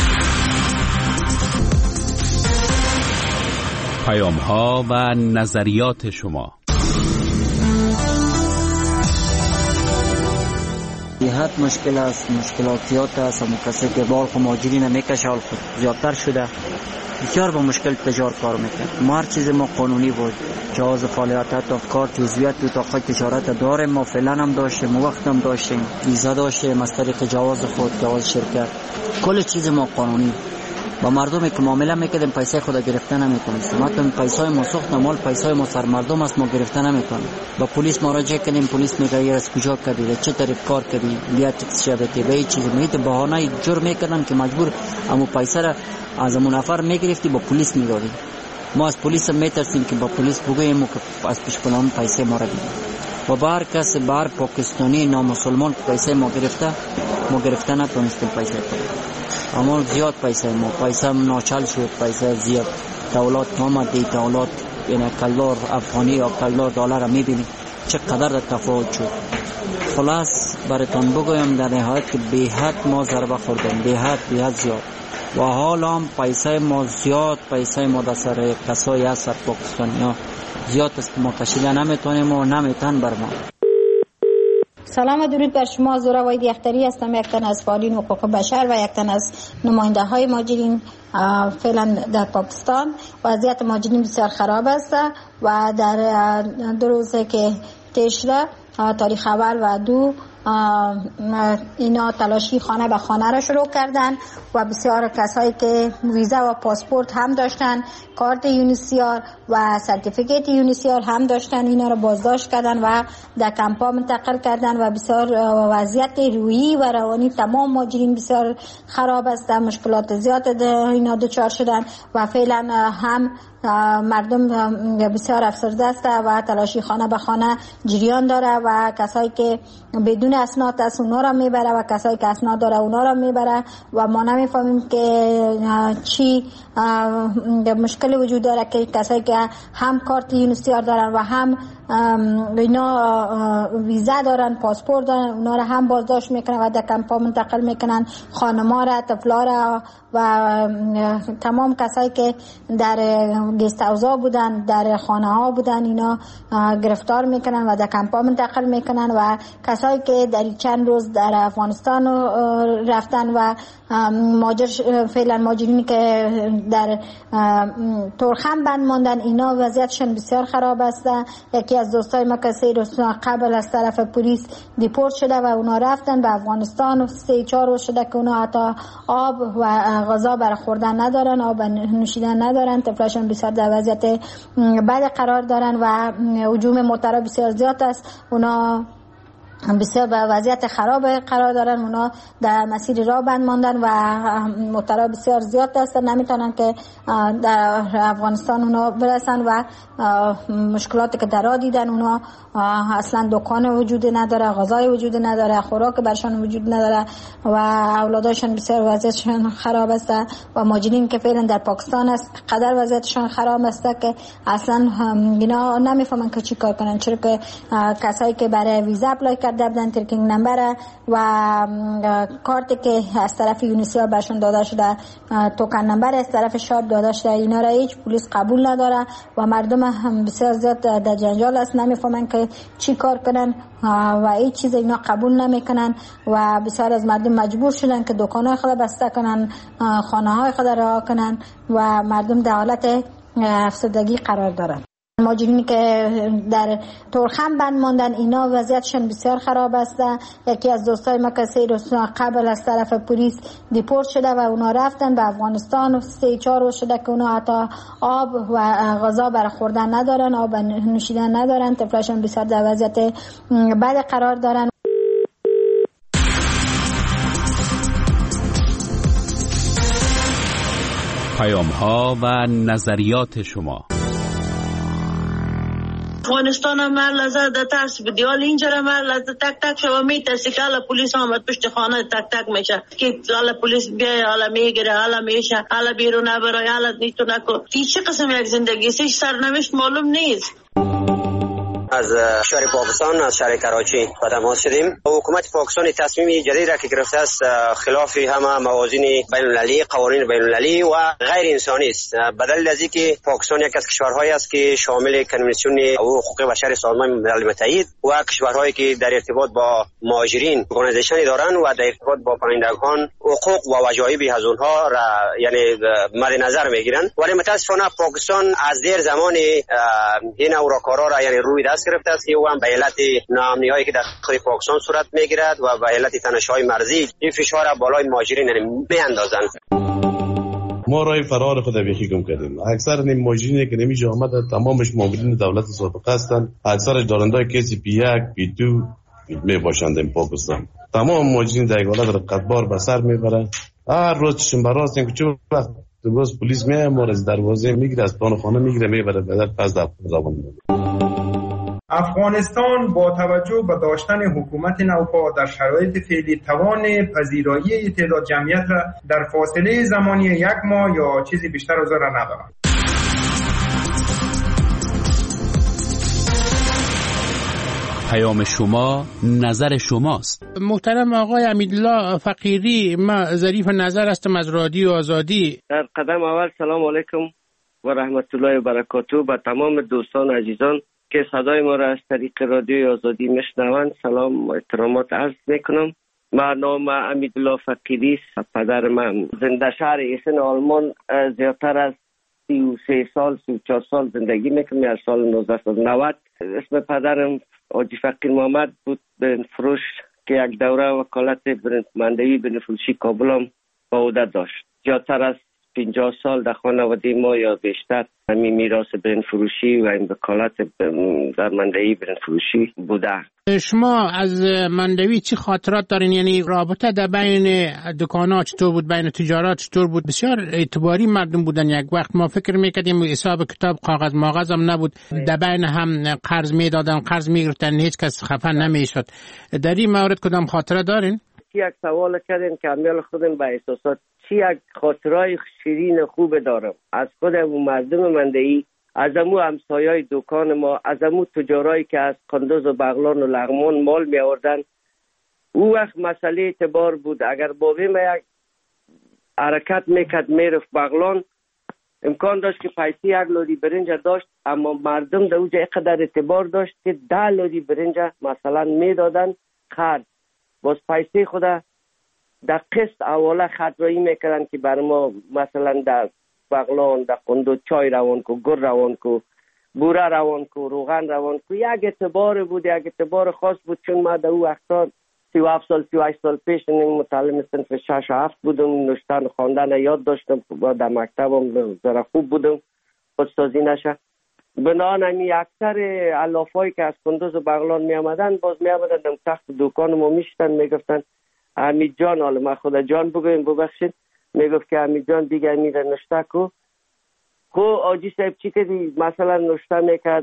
پیام ها و نظریات شما. جهت مشکل است، مشکلاتیات است. همون کسی که بال خو ماجری نمیکشه حال خود زیادتر شده، بسیار با مشکل تجار کار میکنه. ما هر چیز ما قانونی بود، جواز فعالیت تا کار جزویت بود تا خود تجارت داریم. ما فعلا هم داشتیم، وقت هم داشتیم، ویزا داشتیم از طریق جواز خود، جواز شرکت، کل چیز ما قانونی. با مردمی که معامله میکردیم پیسه خود گرفته نمیکنیم. ما پیسای ما سوخت مال پیسای ما سر مردم است، ما گرفته نمیکنیم. با پلیس مراجعه کردیم، پلیس میگه یه از کجا کردی، چه طریق کار کردی، بیا تکس شبتی به چیز میگه بهانه جور میکردن که مجبور امو پیسه را از امو نفر میگرفتی با پلیس میدادی. ما از پلیس میترسیم که با پلیس بگوییم که از پیش پلان پیسه ما را بگیر. و بار کس بار پاکستانی نامسلمان پیسه ما گرفته، ما گرفته نتونستیم پیسه کنیم. اما زیاد پیسه ما پیسه ناچل شد، پیسه زیاد. دولت آمد، دولت یعنی کلدار افغانی یا کلدار دلار میبینی چقدر در تفاوت شد. خلاص براتون بگویم در نهایت که به حد ما ضربه خوردیم، به حد به حد زیاد. و حالا هم پیسه ما زیاد، پیسه ما در سر کسایی هست در پاکستانی ها زیاد است که ما کشیده نمیتونیم و نمیتون بر ما. سلام و درود بر شما. زورا واید یختری هستم، یک تن از فعالین حقوق بشر و یک تن از نماینده های مهاجرین فعلا در پاکستان. وضعیت مهاجرین بسیار خراب است و در دو روزه که تیر شده، تاریخ اول و دو اینا تلاشی خانه به خانه را شروع کردن و بسیار کسایی که ویزا و پاسپورت هم داشتن، کارت یونیسیار و سرتیفیکیت یونیسیار هم داشتن، اینا را بازداشت کردن و در کمپا منتقل کردن و بسیار وضعیت روحی و روانی تمام مهاجرین بسیار خراب است، مشکلات زیاد اینا دچار شدن و فعلا هم مردم بسیار افسرده است و تلاشی خانه به خانه جریان داره و کسایی که بدون اسناد است اونا را میبره و کسایی که اسناد داره اونا را میبره و ما نمیفهمیم که چی مشکلی وجود داره که کسایی که هم کارت یونیسیار دارن و هم اینا ویزا دارن، پاسپورت دارن، اونا را هم بازداشت میکنن و در کمپا منتقل میکنن، خانما را، طفلا را و تمام کسایی که در گست هاوس‌ها بودن، در خانه ها بودن، اینا گرفتار میکنن و در کمپا منتقل میکنن و کسایی که در چند روز در افغانستان رفتن و ماجر فعلا ماجرینی که در تورخم بند ماندن، اینا وضعیتشون بسیار خراب است. یکی از دوستای ما که سه روز قبل از طرف پلیس دیپورت شده و اونا رفتن به افغانستان، سه چهار روز شده که اونا حتی آب و غذا برای خوردن ندارن، آب نوشیدن ندارن، طفلاشون بسیار در وضعیت بد قرار دارن و هجوم موترها بسیار زیاد است، اونا بسیار به وضعیت خراب قرار دارن، اونا در مسیر راه بند ماندن و موترها بسیار زیاد هستن، نمیتونن که در افغانستان اونا برسن و مشکلاتی که در راه دیدن، اونا اصلا دکان وجود نداره، غذای وجود نداره، خوراک برشان وجود نداره و اولاداشون بسیار وضعیتشون خراب است و ماجرین که فعلا در پاکستان است قدر وضعیتشون خراب است که اصلا اینا نمیفهمن که چی کار کنن، چرا که کسایی که برای ویزا اپلای کرده بودن، ترکینگ نمبر و کارتی که از طرف یونیسیار برشون داده شده، توکن نمبر از طرف شاب داده شده، اینا را هیچ پلیس قبول نداره و مردم هم بسیار زیاد در جنجال است، نمیفهمن که چی کار کنن و هیچ چیز اینا قبول نمیکنن و بسیار از مردم مجبور شدن که دکانهای خود بسته کنن، خانه های خود رها کنن و مردم در حالت افسردگی قرار دارن. ماجرینی که در تورخم بند ماندن، اینا وضعیتشون بسیار خراب است. یکی از دوستای ما که سه روز قبل از طرف پلیس دیپورت شده و اونا رفتن به افغانستان، سه چهار روز شده که اونا حتی آب و غذا برای خوردن ندارن، آب نوشیدن ندارن، طفلاشون بسیار در وضعیت بد قرار دارن. پیام ها و نظریات شما. افغانستان هم هر لحظه در ترس بدی، حال اینجا هم هر لحظه تک تک شما میترسی که حالا پلیس آمد پشت خانه تک تک میشه که حالا پلیس بیای، حالا میگیره، حالا میشه، حالا بیرون نبرای، حالا نیتو نکن. این چه قسم یک زندگی سیش سرنوشت معلوم نیست. از شهر پاکستان، از شهر کراچی با تماس شدیم. حکومت پاکستان تصمیم جدید را که گرفته است خلاف همه موازین بین المللی، قوانین بین المللی و غیر انسانی است. بدل از اینکه پاکستان یک از کشورهایی است که شامل کنوانسیون حقوق بشر سازمان ملل متحد و کشورهایی که در ارتباط با مهاجرین ارگانیزیشنی دارند و در ارتباط با پناهندگان حقوق و وجایب از اونها را یعنی مد نظر میگیرند، ولی متاسفانه پاکستان از دیر زمان این اوراکارا را یعنی روی دست گرفته است که او هم به علت ناامنی‌هایی که در خود پاکستان صورت میگیرد و به علت تنش‌های مرزی این فشار بالای مهاجرین میاندازند. ما راه فرار خود بیخی گم کردیم. اکثر نیم مهاجرینی که نمیشه آمد تمامش مامورین دولت سابقه هستند، اکثر دارندگان کسی پی یک پی دو می باشند در پاکستان. تمام مهاجرین در حالت رقتبار به سر میبرند. هر روز چشم براست که چه وقت روز پلیس میاد ما از دروازه میگیره، از پان خانه میگیره میبره بعد پس در زبان. افغانستان با توجه به داشتن حکومت نوپا در شرایط فعلی توان پذیرایی تعداد جمعیت را در فاصله زمانی یک ماه یا چیزی بیشتر از آن را ندارد. پیام شما نظر شماست. محترم آقای امیدالله فقیری، ما ظریف نظر هستم از رادیو آزادی. در قدم اول سلام علیکم و رحمت الله و برکاته به تمام دوستان عزیزان که صدای ما را از طریق رادیو آزادی میشنوند سلام و احترامات عرض میکنم. من نام امیدالله فقیری است. پدر من زنده شهر ایسن آلمان زیادتر از سی و سه سال سی و چهار سال زندگی میکنم. از سال نوزده و نود اسم پدرم حاجی فقیر محمد بود بن فروش که یک دوره وکالت مندوی بنفروشی کابل هم به عهده داشت. زیادتر از پنجاه سال در خانواده ما یا بیشتر همین میراث برنج فروشی و این وکالت در مندوی برنج فروشی بوده. شما از مندوی چی خاطرات دارین؟ یعنی رابطه در بین دکان‌ها چطور بود، بین تجارت چطور بود؟ بسیار اعتباری مردم بودن. یک وقت ما فکر میکردیم حساب کتاب کاغذ ماغذ هم نبود، در بین هم قرض میدادن، قرض میگرفتن، هیچ کس خفه نمیشد. در این مورد کدام خاطره دارین؟ یک سوال کردین که امیال خودم به احساسات چی یک خاطرای شیرین خوب دارم از خود مردم مندوی، از امو همسایای دکان ما، از امو تجارایی که از قندوز و بغلان و لغمان مال می آوردن. او وقت مسئله اعتبار بود. اگر بابی ما یک حرکت میکرد میرفت بغلان، امکان داشت که پیسی یک لودی برنج داشت، اما مردم در اوجه اقدر اعتبار داشت که ده لودی برنج مثلا میدادن خرد، باز پیسی خود در قسط اوله خطرایی میکردن که بر ما مثلا در بغلان، در قندوز چای روان کو، گر روان کو، بوره روان کو، روغن روان کو. یک اعتبار بود، یک اعتبار خاص بود. چون ما در او وقتا سی و هفت سال سی و هشت سال پیش متعلم صنف شش و هفت بودم، نوشتن خواندن یاد داشتم، در مکتبم ذره خوب بودم، استادی نشه. بنابراین همی اکثر علافایی که از قندوز و بغلان می آمدن باز می آمدن در تخت دکان ما میشتن، میگفتن حمید جان، حالا من خدا جان بگویم ببخشید، میگفت که حمید جان دیگه میره نشته کو. خو آجی صاحب چی کردی؟ مثلا نشته میکرد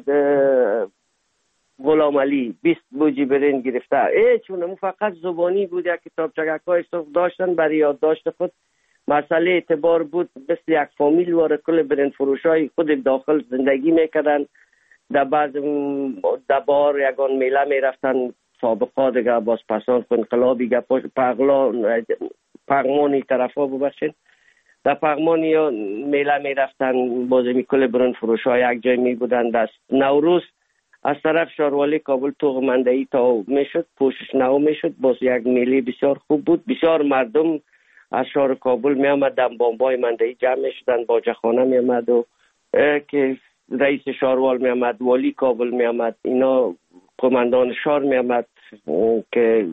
غلام علی بیست بوجی برنج گرفته. ای چون فقط زبانی بود، یک کتاب چگکای صف داشتن برای یادداشت خود. مسئله اعتبار بود، مثل یک فامیل واره کل برنج فروشای خود داخل زندگی میکردن. در بعض در بار یگان میله میرفتن، سابقا دیگه باز پسان انقلابی گه پغلان پغمانی طرف ها ببخشید، در پغمانی ها میله می رفتن، بازه می کل برنج فروش ها یک جای می بودن. دست نوروز از طرف شاروالی کابل توغ مندهی تا می شد، پوشش نو می شد، باز یک میله بسیار خوب بود. بسیار مردم از شهر کابل می آمدن، بامبای مندهی جمع می شدن، باجه خانه می آمد و که رئیس شاروال می آمد، والی کابل می آمد، اینا قماندان شهر می آمد که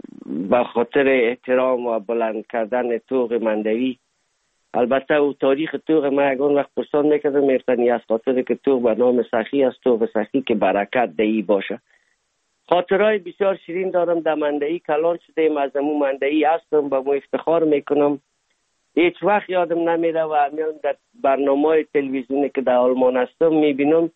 به خاطر احترام و بلند کردن توغ مندوی. البته او تاریخ توغ ما یکان وقت پرسان میکردم، میفتنی از خاطر که توغ به نام سخی است، توغ سخی که برکت دهی باشه. خاطرهای بسیار شیرین دارم. در مندوی کلان شدیم، از امو مندوی هستم، به مو افتخار میکنم. هیچ وقت یادم نمیره و همیان در برنامه تلویزیونی که در آلمان هستم میبینم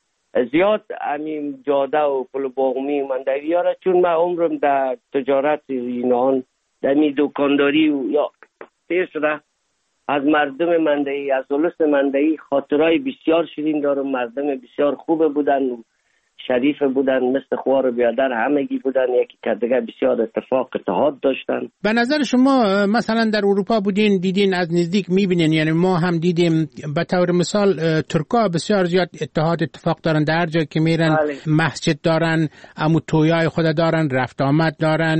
زیاد همین جاده و پل باغمی مندوی ها را، چون من عمرم در تجارت اینان در می دکانداری و یا تیر شده، از مردم مندوی، از اولس مندوی خاطرهای بسیار شیرین دارم. مردم بسیار خوب بودن، شریف بودن، مثل خوار بیادر همگی بودن، یکی که دیگه بسیار اتفاق اتحاد داشتن. به نظر شما مثلا در اروپا بودین، دیدین، از نزدیک میبینین، یعنی ما هم دیدیم به طور مثال ترکا بسیار زیاد اتحاد اتفاق دارن، در جایی که میرن بله. مسجد دارن، امو تویای خود دارن، رفت آمد دارن،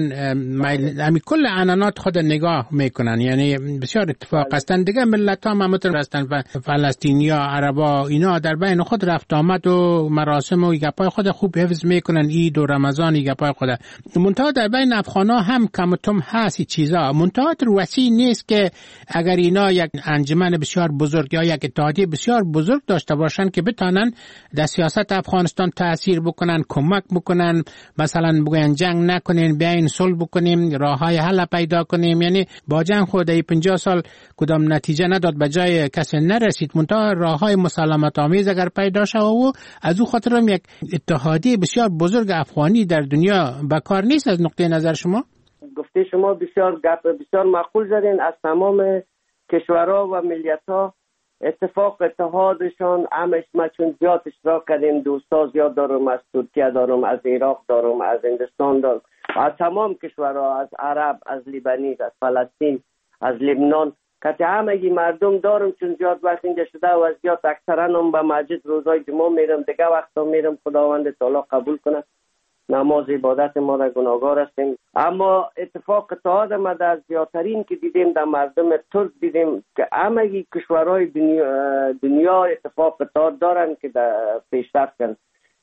همین کل عنعنات خود نگاه میکنن، یعنی بسیار اتفاق بله. هستن. دیگه ملت ها همتون هستن و فلسطینی ها، عربا، اینا در بین خود رفت آمد و مراسم و گپای خود خوب حفظ میکنن، عید و رمضان گپای خود. منتها در بین افغانا هم کم و تم هست چیزا، منتها وسیع نیست که اگر اینا یک انجمن بسیار بزرگ یا یک اتحادیه بسیار بزرگ داشته باشن که بتانن در سیاست افغانستان تأثیر بکنن، کمک بکنن، مثلا بگن جنگ نکنین، بیاین صلح بکنیم، راههای حل پیدا کنیم. یعنی با جنگ خود ای پنجاه سال کدام نتیجه نداد، به جای کسی نرسید، منتها راههای مسالمت آمیز اگر پیدا شد و از او خاطر هم یک اتحادیه بسیار بزرگ افغانی در دنیا بکار نیست. از نقطه نظر شما گفته شما بسیار گپ بسیار معقول زدین. از تمام کشورها و ملیت‌ها اتفاق اتحادشان همش ما چون زیاد اشتراک کردیم، دوستا زیاد دارم، از ترکیه دارم، از عراق دارم، از هندوستان دارم، از تمام کشورها، از عرب، از لیبانی، از فلسطین، از لبنان، که همگی مردم دارم. چون زیاد وقت اینجا شده و زیاد اکثرا هم به مسجد روزای جمعه میرم، دیگه وقتا میرم، خداوند تعالی قبول کنه نماز عبادت ما را گناهگار هستیم. اما اتفاق اتحاد ما در زیادترین که دیدیم در مردم ترک دیدیم که همگی کشورهای دنیا, دنیا اتفاق اتحاد دارن که در پیشرفت کردن.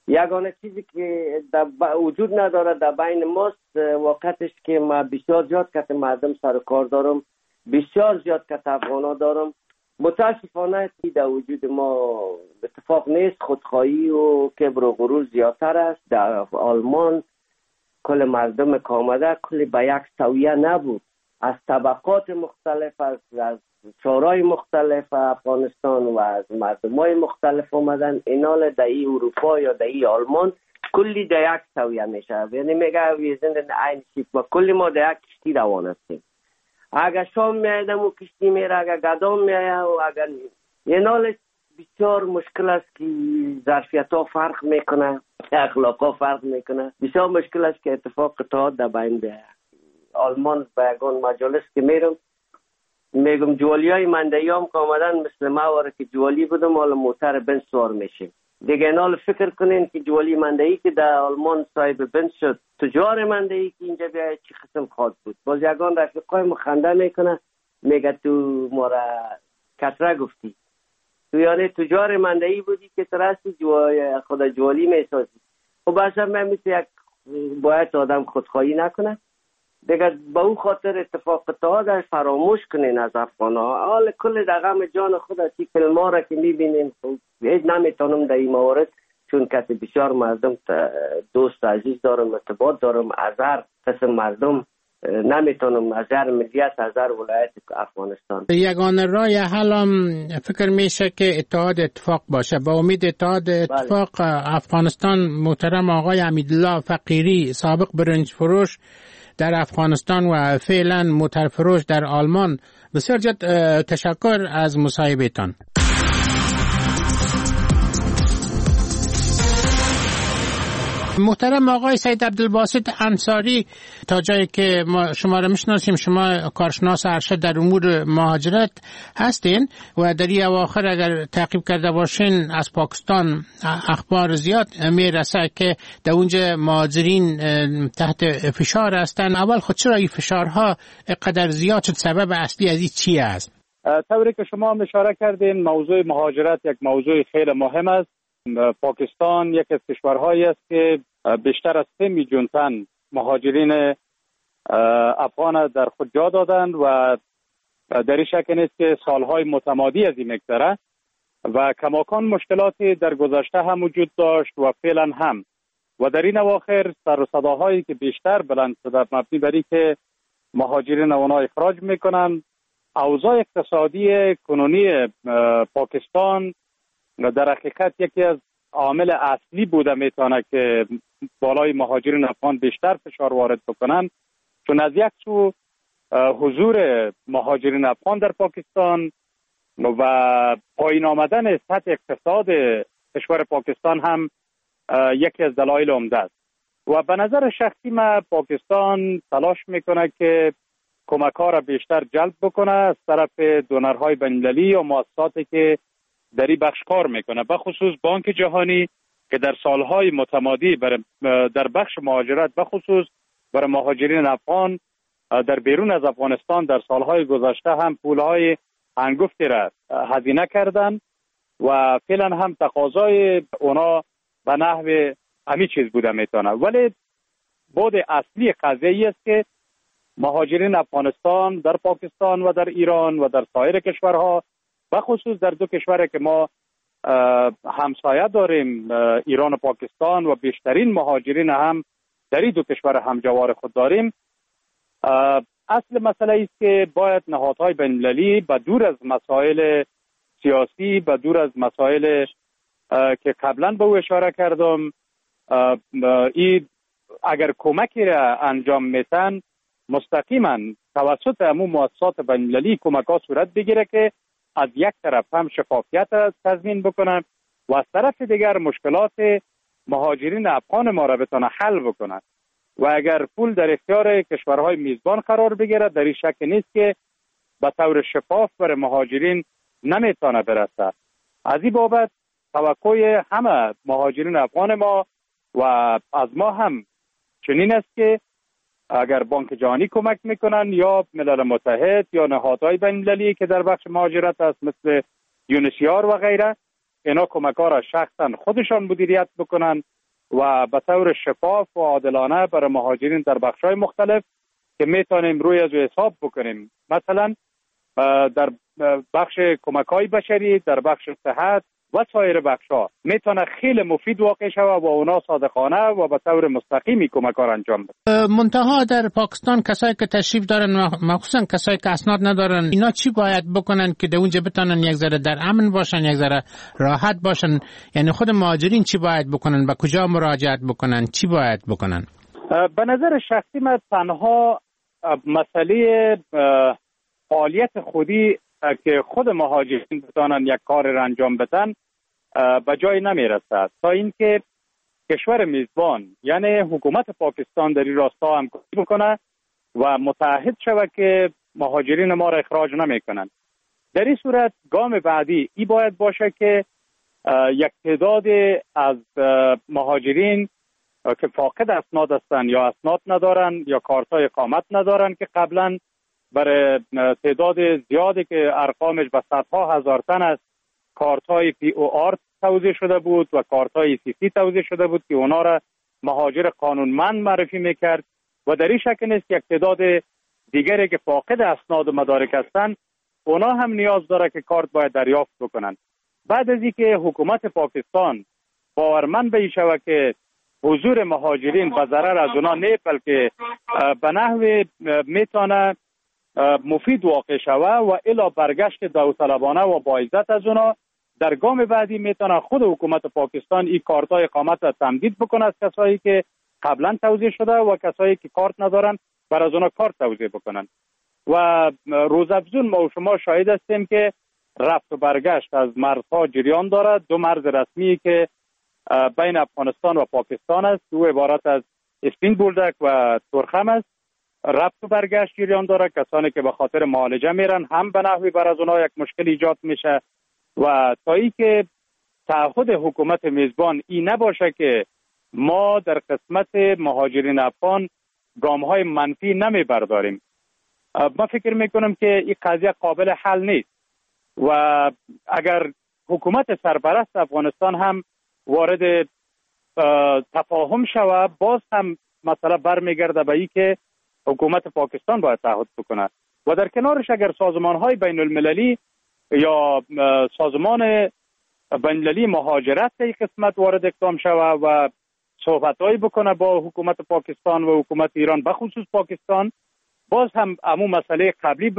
یگانه چیزی که وجود نداره در بین ماست واقعتش که ما بسیار زیاد کت مردم سر کار دارم، بسیار زیاد کت افغانا دارم. متاسفانه در وجود ما اتفاق نیست. خودخواهی و کبر و غرور زیادتر است. در آلمان کل مردم که آمده کل به یک سویه نبود، از طبقات مختلف، از, از شورای مختلف افغانستان و از مردمای مختلف آمدن. اینال در ای اروپا یا در ای آلمان کلی در یک سویه میشه، یعنی میگه ویزند این شیپ ما کلی ما در یک کشتی روان هستیم. اگر شام میایدم و کشتی میره، اگر گدام میایه و اگر اینال بسیار مشکل است که ظرفیت ها فرق میکنه، اخلاق ها فرق میکنه. بسیار مشکل است که اتفاق اتحاد در بین به آلمان به یگان مجالس که میرم میگم جوالی های مندهی هم که آمدن مثل ما واره که جوالی بودم حالا موتر بنز سوار میشیم دیگه. اینال فکر کنین که جوالی مندهی که در آلمان صاحب بنز شد، تجار مندهی که اینجا بیاید چی قسم خواهد بود. باز یگان رفیقای مخنده میکنه میگه تو ما را کتره گفتی، تو یعنی تجار مندهی بودی که ترستی جو... خود جوالی میسازی. خب اصلا من مثل یک باید آدم خودخواهی نکنه دیگه. با اون خاطر اتفاق اتحاد فراموش کنین از افغان ها. حال کل دغم جان خود از این فیلم ها را که میبینین هیچ نمیتونم در این موارد، چون کسی بسیار مردم دوست عزیز دارم، ارتباط دارم، از هر قسم مردم نمیتونم، از هر ملیت، از هر ولایت افغانستان. یگانه رای حلم فکر میشه که اتحاد اتفاق باشه. با امید اتحاد اتفاق بله. افغانستان محترم آقای امیدالله فقیری، سابق برنج فروش در افغانستان و فعلا موتر فروش در آلمان، بسیار زیاد تشکر از مصاحبهتان. محترم آقای سید عبدالباسط انصاری، تا جایی که ما شما را میشناسیم شما کارشناس ارشد در امور مهاجرت هستین و در این اواخر اگر تعقیب کرده باشین از پاکستان اخبار زیاد میرسه که در اونجا مهاجرین تحت فشار هستن. اول خود چرا این فشارها قدر زیاد شد؟ سبب اصلی از این چی است؟ طوری که شما اشاره کردین موضوع مهاجرت یک موضوع خیلی مهم است. پاکستان یک از کشورهایی است که بیشتر از سه میلیون تن مهاجرین افغان در خود جا دادند و در این شک نیست که سالهای متمادی از این میگذره و کماکان مشکلاتی در گذشته هم وجود داشت و فعلا هم و در این اواخر سر و صداهایی که بیشتر بلند شده مبنی بر اینکه مهاجرین اونا اخراج میکنن. اوضاع اقتصادی کنونی پاکستان در حقیقت یکی از عامل اصلی بوده میتونه که بالای مهاجرین افغان بیشتر فشار وارد بکنن، چون از یک سو حضور مهاجرین افغان در پاکستان و پایین آمدن سطح اقتصاد کشور پاکستان هم یکی از دلایل عمده است و به نظر شخصی من پاکستان تلاش میکنه که کمک‌ها را بیشتر جلب بکنه از طرف دونرهای بین‌المللی و مؤسساتی که در این بخش کار میکنه، به خصوص بانک جهانی که در سالهای متمادی در بخش مهاجرت به خصوص برای مهاجرین افغان در بیرون از افغانستان در سالهای گذشته هم پولهای هنگفتی را هزینه کردن و فعلا هم تقاضای اونا به نحو همین چیز بوده میتونه. ولی بود اصلی قضیه است که مهاجرین افغانستان در پاکستان و در ایران و در سایر کشورها و خصوص در دو کشوری که ما همسایه داریم ایران و پاکستان و بیشترین مهاجرین هم در این دو کشور همجوار خود داریم، اصل مسئله است که باید نهادهای بین‌المللی به دور از مسائل سیاسی، به دور از مسائل که قبلا به او اشاره کردم، این اگر کمکی را انجام میتن مستقیما توسط همون مؤسسات بین‌المللی کمک ها صورت بگیره که از یک طرف هم شفافیت را تضمین بکنن و از طرف دیگر مشکلات مهاجرین افغان ما را بتونه حل بکنن و اگر پول در اختیار کشورهای میزبان قرار بگیره در این شک نیست که به طور شفاف بر مهاجرین نمیتونه برسه. از این بابت توقع همه مهاجرین افغان ما و از ما هم چنین است که اگر بانک جهانی کمک میکنن یا ملل متحد یا نهادهای بین‌المللی که در بخش مهاجرت است مثل یونسیار و غیره، اینا کمک ها را شخصا خودشان مدیریت بکنن و به طور شفاف و عادلانه برای مهاجرین در بخش‌های مختلف که میتونیم روی از حساب بکنیم. مثلا در بخش کمک‌های بشری، در بخش صحت و سایر بخش‌ها میتونه خیلی مفید واقع شود و اونا صادقانه و به طور مستقیمی کمک ها انجام بده. منتها در پاکستان کسایی که تشریف دارن، مخصوصا کسایی که اسناد ندارن، اینا چی باید بکنن که در اونجا بتونن یک ذره در امن باشن، یک ذره راحت باشن؟ یعنی خود مهاجرین چی باید بکنن؟ به کجا مراجعت بکنن؟ چی باید بکنن؟ به نظر شخصی من تنها مسئله فعالیت خودی که خود مهاجرین بتانن یک کار را انجام بدن به جای نمیرسد تا اینکه کشور میزبان یعنی حکومت پاکستان در این راستا همکاری بکنه و متعهد شود که مهاجرین ما را اخراج نمیکنن. در این صورت گام بعدی ای باید باشه که یک تعداد از مهاجرین که فاقد اسناد هستند یا اسناد ندارن یا کارتای اقامت ندارن که قبلا برای تعداد زیادی که ارقامش به صدها هزار تن است کارتای پی او آر توزیع شده بود و کارتای سی سی توزیع شده بود که اونا را مهاجر قانونمند معرفی میکرد و در این شکل نیست یک تعداد دیگری که فاقد اسناد و مدارک هستند اونا هم نیاز داره که کارت باید دریافت بکنن. بعد از اینکه حکومت پاکستان باورمند به این شود که حضور مهاجرین به ضرر از اونا نه بلکه به نحو میتونه مفید واقع شوه و الی برگشت داوطلبانه و با عزت از اونا، در گام بعدی میتونه خود حکومت پاکستان این کارتای اقامت را تمدید بکنه از کسایی که قبلا توزیع شده و کسایی که کارت ندارن بر از اونا کارت توزیع بکنن. و روزافزون ما و شما شاهد هستیم که رفت و برگشت از مرزها جریان دارد. دو مرز رسمی که بین افغانستان و پاکستان است، دو عبارت از اسپین بولدک و تورخم است، رفت و برگشت جریان داره. کسانی که به خاطر معالجه میرن هم به نحوی بر از اونها یک مشکل ایجاد میشه و تا ای که تعهد حکومت میزبان این نباشه که ما در قسمت مهاجرین افغان گام های منفی نمی برداریم، ما فکر میکنم که این قضیه قابل حل نیست و اگر حکومت سرپرست افغانستان هم وارد تفاهم شود باز هم مسئله برمیگرده به این که حکومت پاکستان باید تعهد بکنه و در کنارش اگر سازمان های بین المللی یا سازمان بین المللی مهاجرت در قسمت وارد اقدام شود و صحبت هایی بکنه با حکومت پاکستان و حکومت ایران به خصوص پاکستان، باز هم امو مسئله قبلی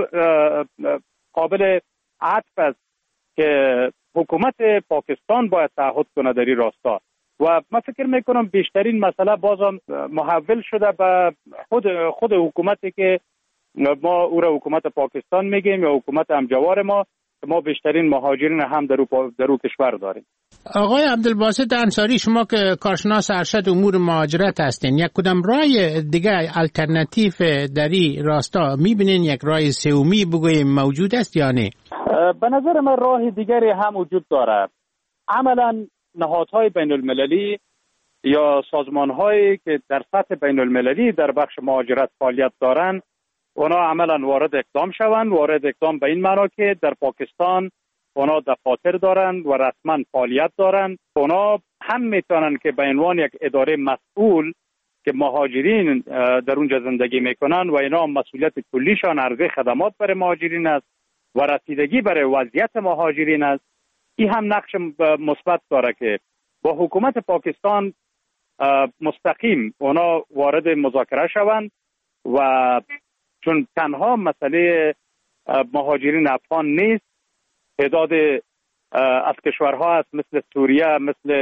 قابل عطف است که حکومت پاکستان باید تعهد کنه در این راستا و من فکر میکنم بیشترین مسئله بازم محول شده به خود خود حکومتی که ما او را حکومت پاکستان میگیم یا حکومت همجوار ما، ما بیشترین مهاجرین هم در او در او کشور داریم. آقای عبدالباسط انصاری، شما که کارشناس ارشد امور مهاجرت هستین، یک کدام راه دیگه الटरनेटिव در این راستا میبینین؟ یک راه سومی بگوییم موجود است یا نه؟ به نظر من راه دیگری هم وجود داره. عملاً نهادهای بین المللی یا سازمانهایی که در سطح بین المللی در بخش مهاجرت فعالیت دارند اونا عملا وارد اقدام شوند. وارد اقدام به این معنا که در پاکستان اونا دفاتر دارند و رسما فعالیت دارند. اونا هم میتونن که به عنوان یک اداره مسئول که مهاجرین در اونجا زندگی میکنن و اینا مسئولیت کلیشان عرضه خدمات برای مهاجرین است و رسیدگی برای وضعیت مهاجرین است، این هم نقش مثبت داره که با حکومت پاکستان مستقیم اونا وارد مذاکره شوند و چون تنها مسئله مهاجرین افغان نیست، تعداد از کشورها هست مثل سوریه، مثل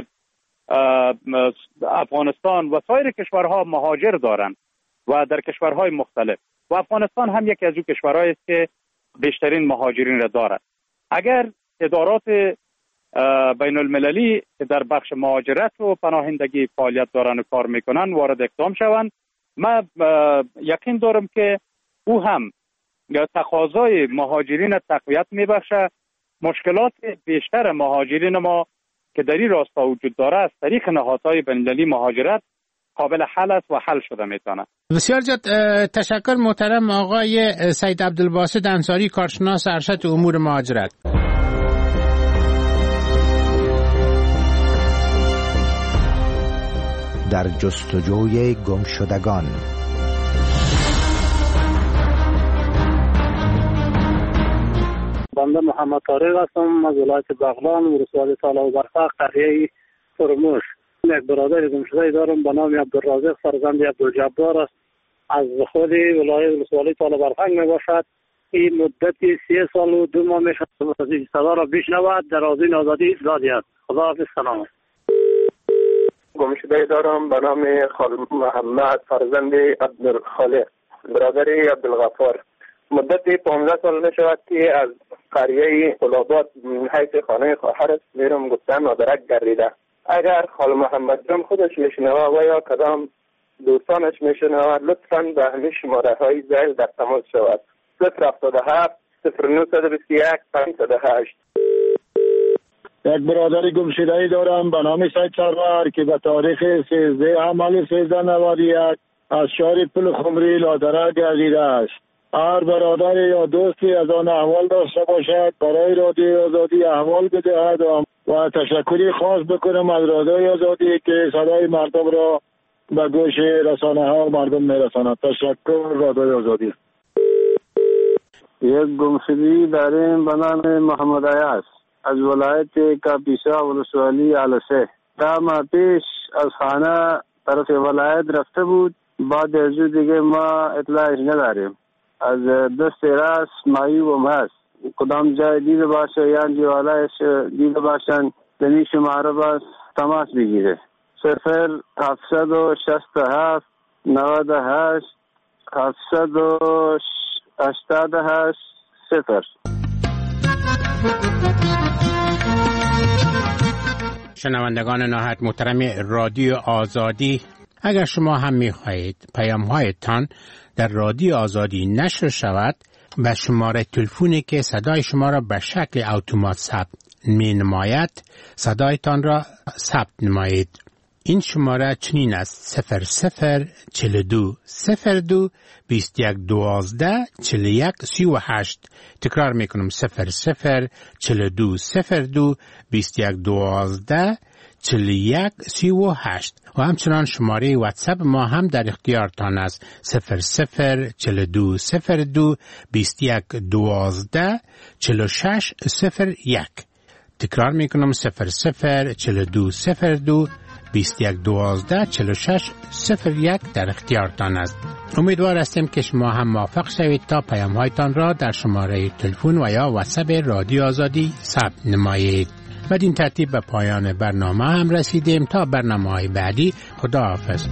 افغانستان و سایر کشورها مهاجر دارند و در کشورهای مختلف و افغانستان هم یکی از اون کشورهایی است که بیشترین مهاجرین را دارد. اگر ادارات بین المللی که در بخش مهاجرت و پناهندگی فعالیت دارن و کار میکنن وارد اقدام شوند، من یقین دارم که او هم تقاضای مهاجرین تقویت میبخشه. مشکلات بیشتر مهاجرین ما که در این راستا وجود داره از طریق نهادهای بین المللی مهاجرت قابل حل است و حل شده میتونه. بسیار زیاد تشکر محترم آقای سید عبدالباسط انصاری، کارشناس ارشد امور مهاجرت. در جستجوی گمشدگان. بنده محمد طارق هستم از ولایت بغلان، ولسوالی تالا و برفق، قریه فرموش. یک برادر گمشده دارم به نام عبدالرازق فرزند عبدالجبار است. از خود ولایت ولسوالی تالا برفق می باشد. این مدتی سه سال و دو ماه می شود صدا را بشنود. در آذین آزادی اطلاع است. خدا حافظ. سلام. گمشده دارم به نام خال محمد فرزند عبدالخالق، برادر عبدالغفار. مدت پانزده سال می شود که از قریه قلابات حیث خانه خواهرش میرم گفتن مدرک گردیده. اگر خال محمد جان خودش میشنوه و یا کدام دوستانش میشنوه لطفاً به همین شماره های زیل در تماس شود. صفر هفتاد و هفت صفر نهصد و بیست و یک پانصد و هشت. یک برادر گمشده دارم به نام سید سرور که به تاریخ سیزده عمل سیزده نود و یک از شهر پل خمری لادرک گردیده است. هر برادر یا دوستی از آن احوال داشته باشد برای رادیوی آزادی احوال بدهد و تشکری خاص بکنم از رادیوی آزادی که صدای مردم را به گوش رسانه ها و مردم میرساند. تشکر رادیوی آزادی. یک گمشدگی داریم به نام محمد عیاض از ولایت کاپیسا ولسوالی علسه. ده ماه پیش از خانه طرف ولایت رفته بود. بعد از دیگه ما اطلاعش نداریم. از دست راست معیوب هست. کدام جای دیده باشه یا جوالایش دیده باشن دنی شماره باز تماس بگیره. صفر هفتصد و شست و هفت نود و هشت هفتصد و هشتاد و هشت صفر. شنوندگان نهایت محترم رادیو آزادی، اگر شما هم می‌خواهید پیام‌هایتان در رادیو آزادی نشر شود، به شماره تلفنی که صدای شما را به شکل اتومات ثبت می‌نماید صدایتان را ثبت نمایید. این شماره چنین است: صفر صفر چهل و دو صفر دو بیست و یک دوازده چهل و یک سی و هشت. تکرار میکنم: صفر صفر چهل و دو صفر دو بیست و یک دوازده چهل و یک سی و هشت. و همچنان شماره واتساپ ما هم در اختیارتان است: صفر صفر چهل و دو صفر دو بیست و یک دوازده چهل و شش صفر یک. تکرار میکنم: صفر صفر چهل و دو صفر دو بیست و یک دوازده چهل و شش صفر یک در اختیارتان است. امیدوار هستیم که شما هم موفق شوید تا پیام هایتان را در شماره تلفن و یا واتساپ رادیو آزادی ثبت نمایید. بدین ترتیب به پایان برنامه هم رسیدیم. تا برنامه های بعدی، خدا حافظ.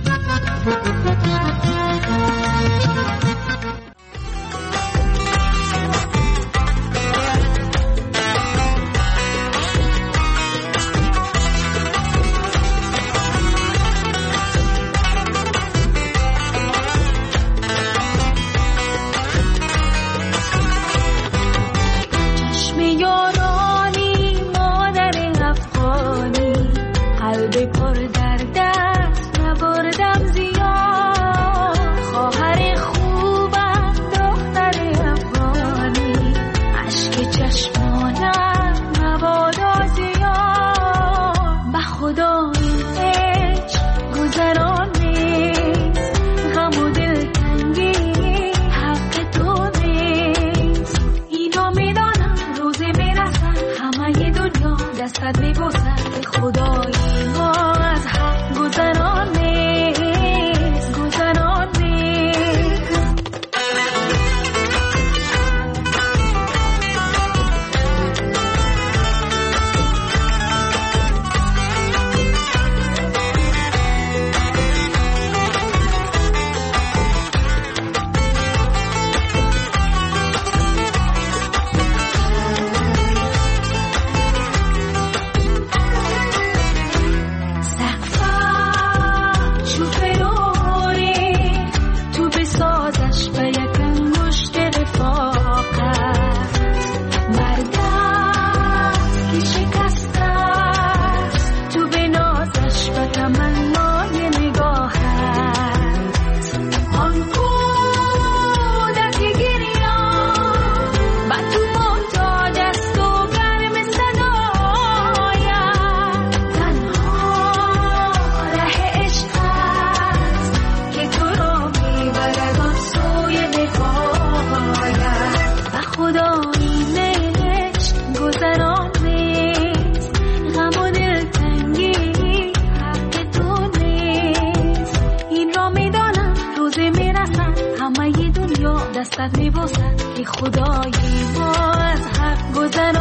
دستت میبوسد ای خدایی با از حق گذر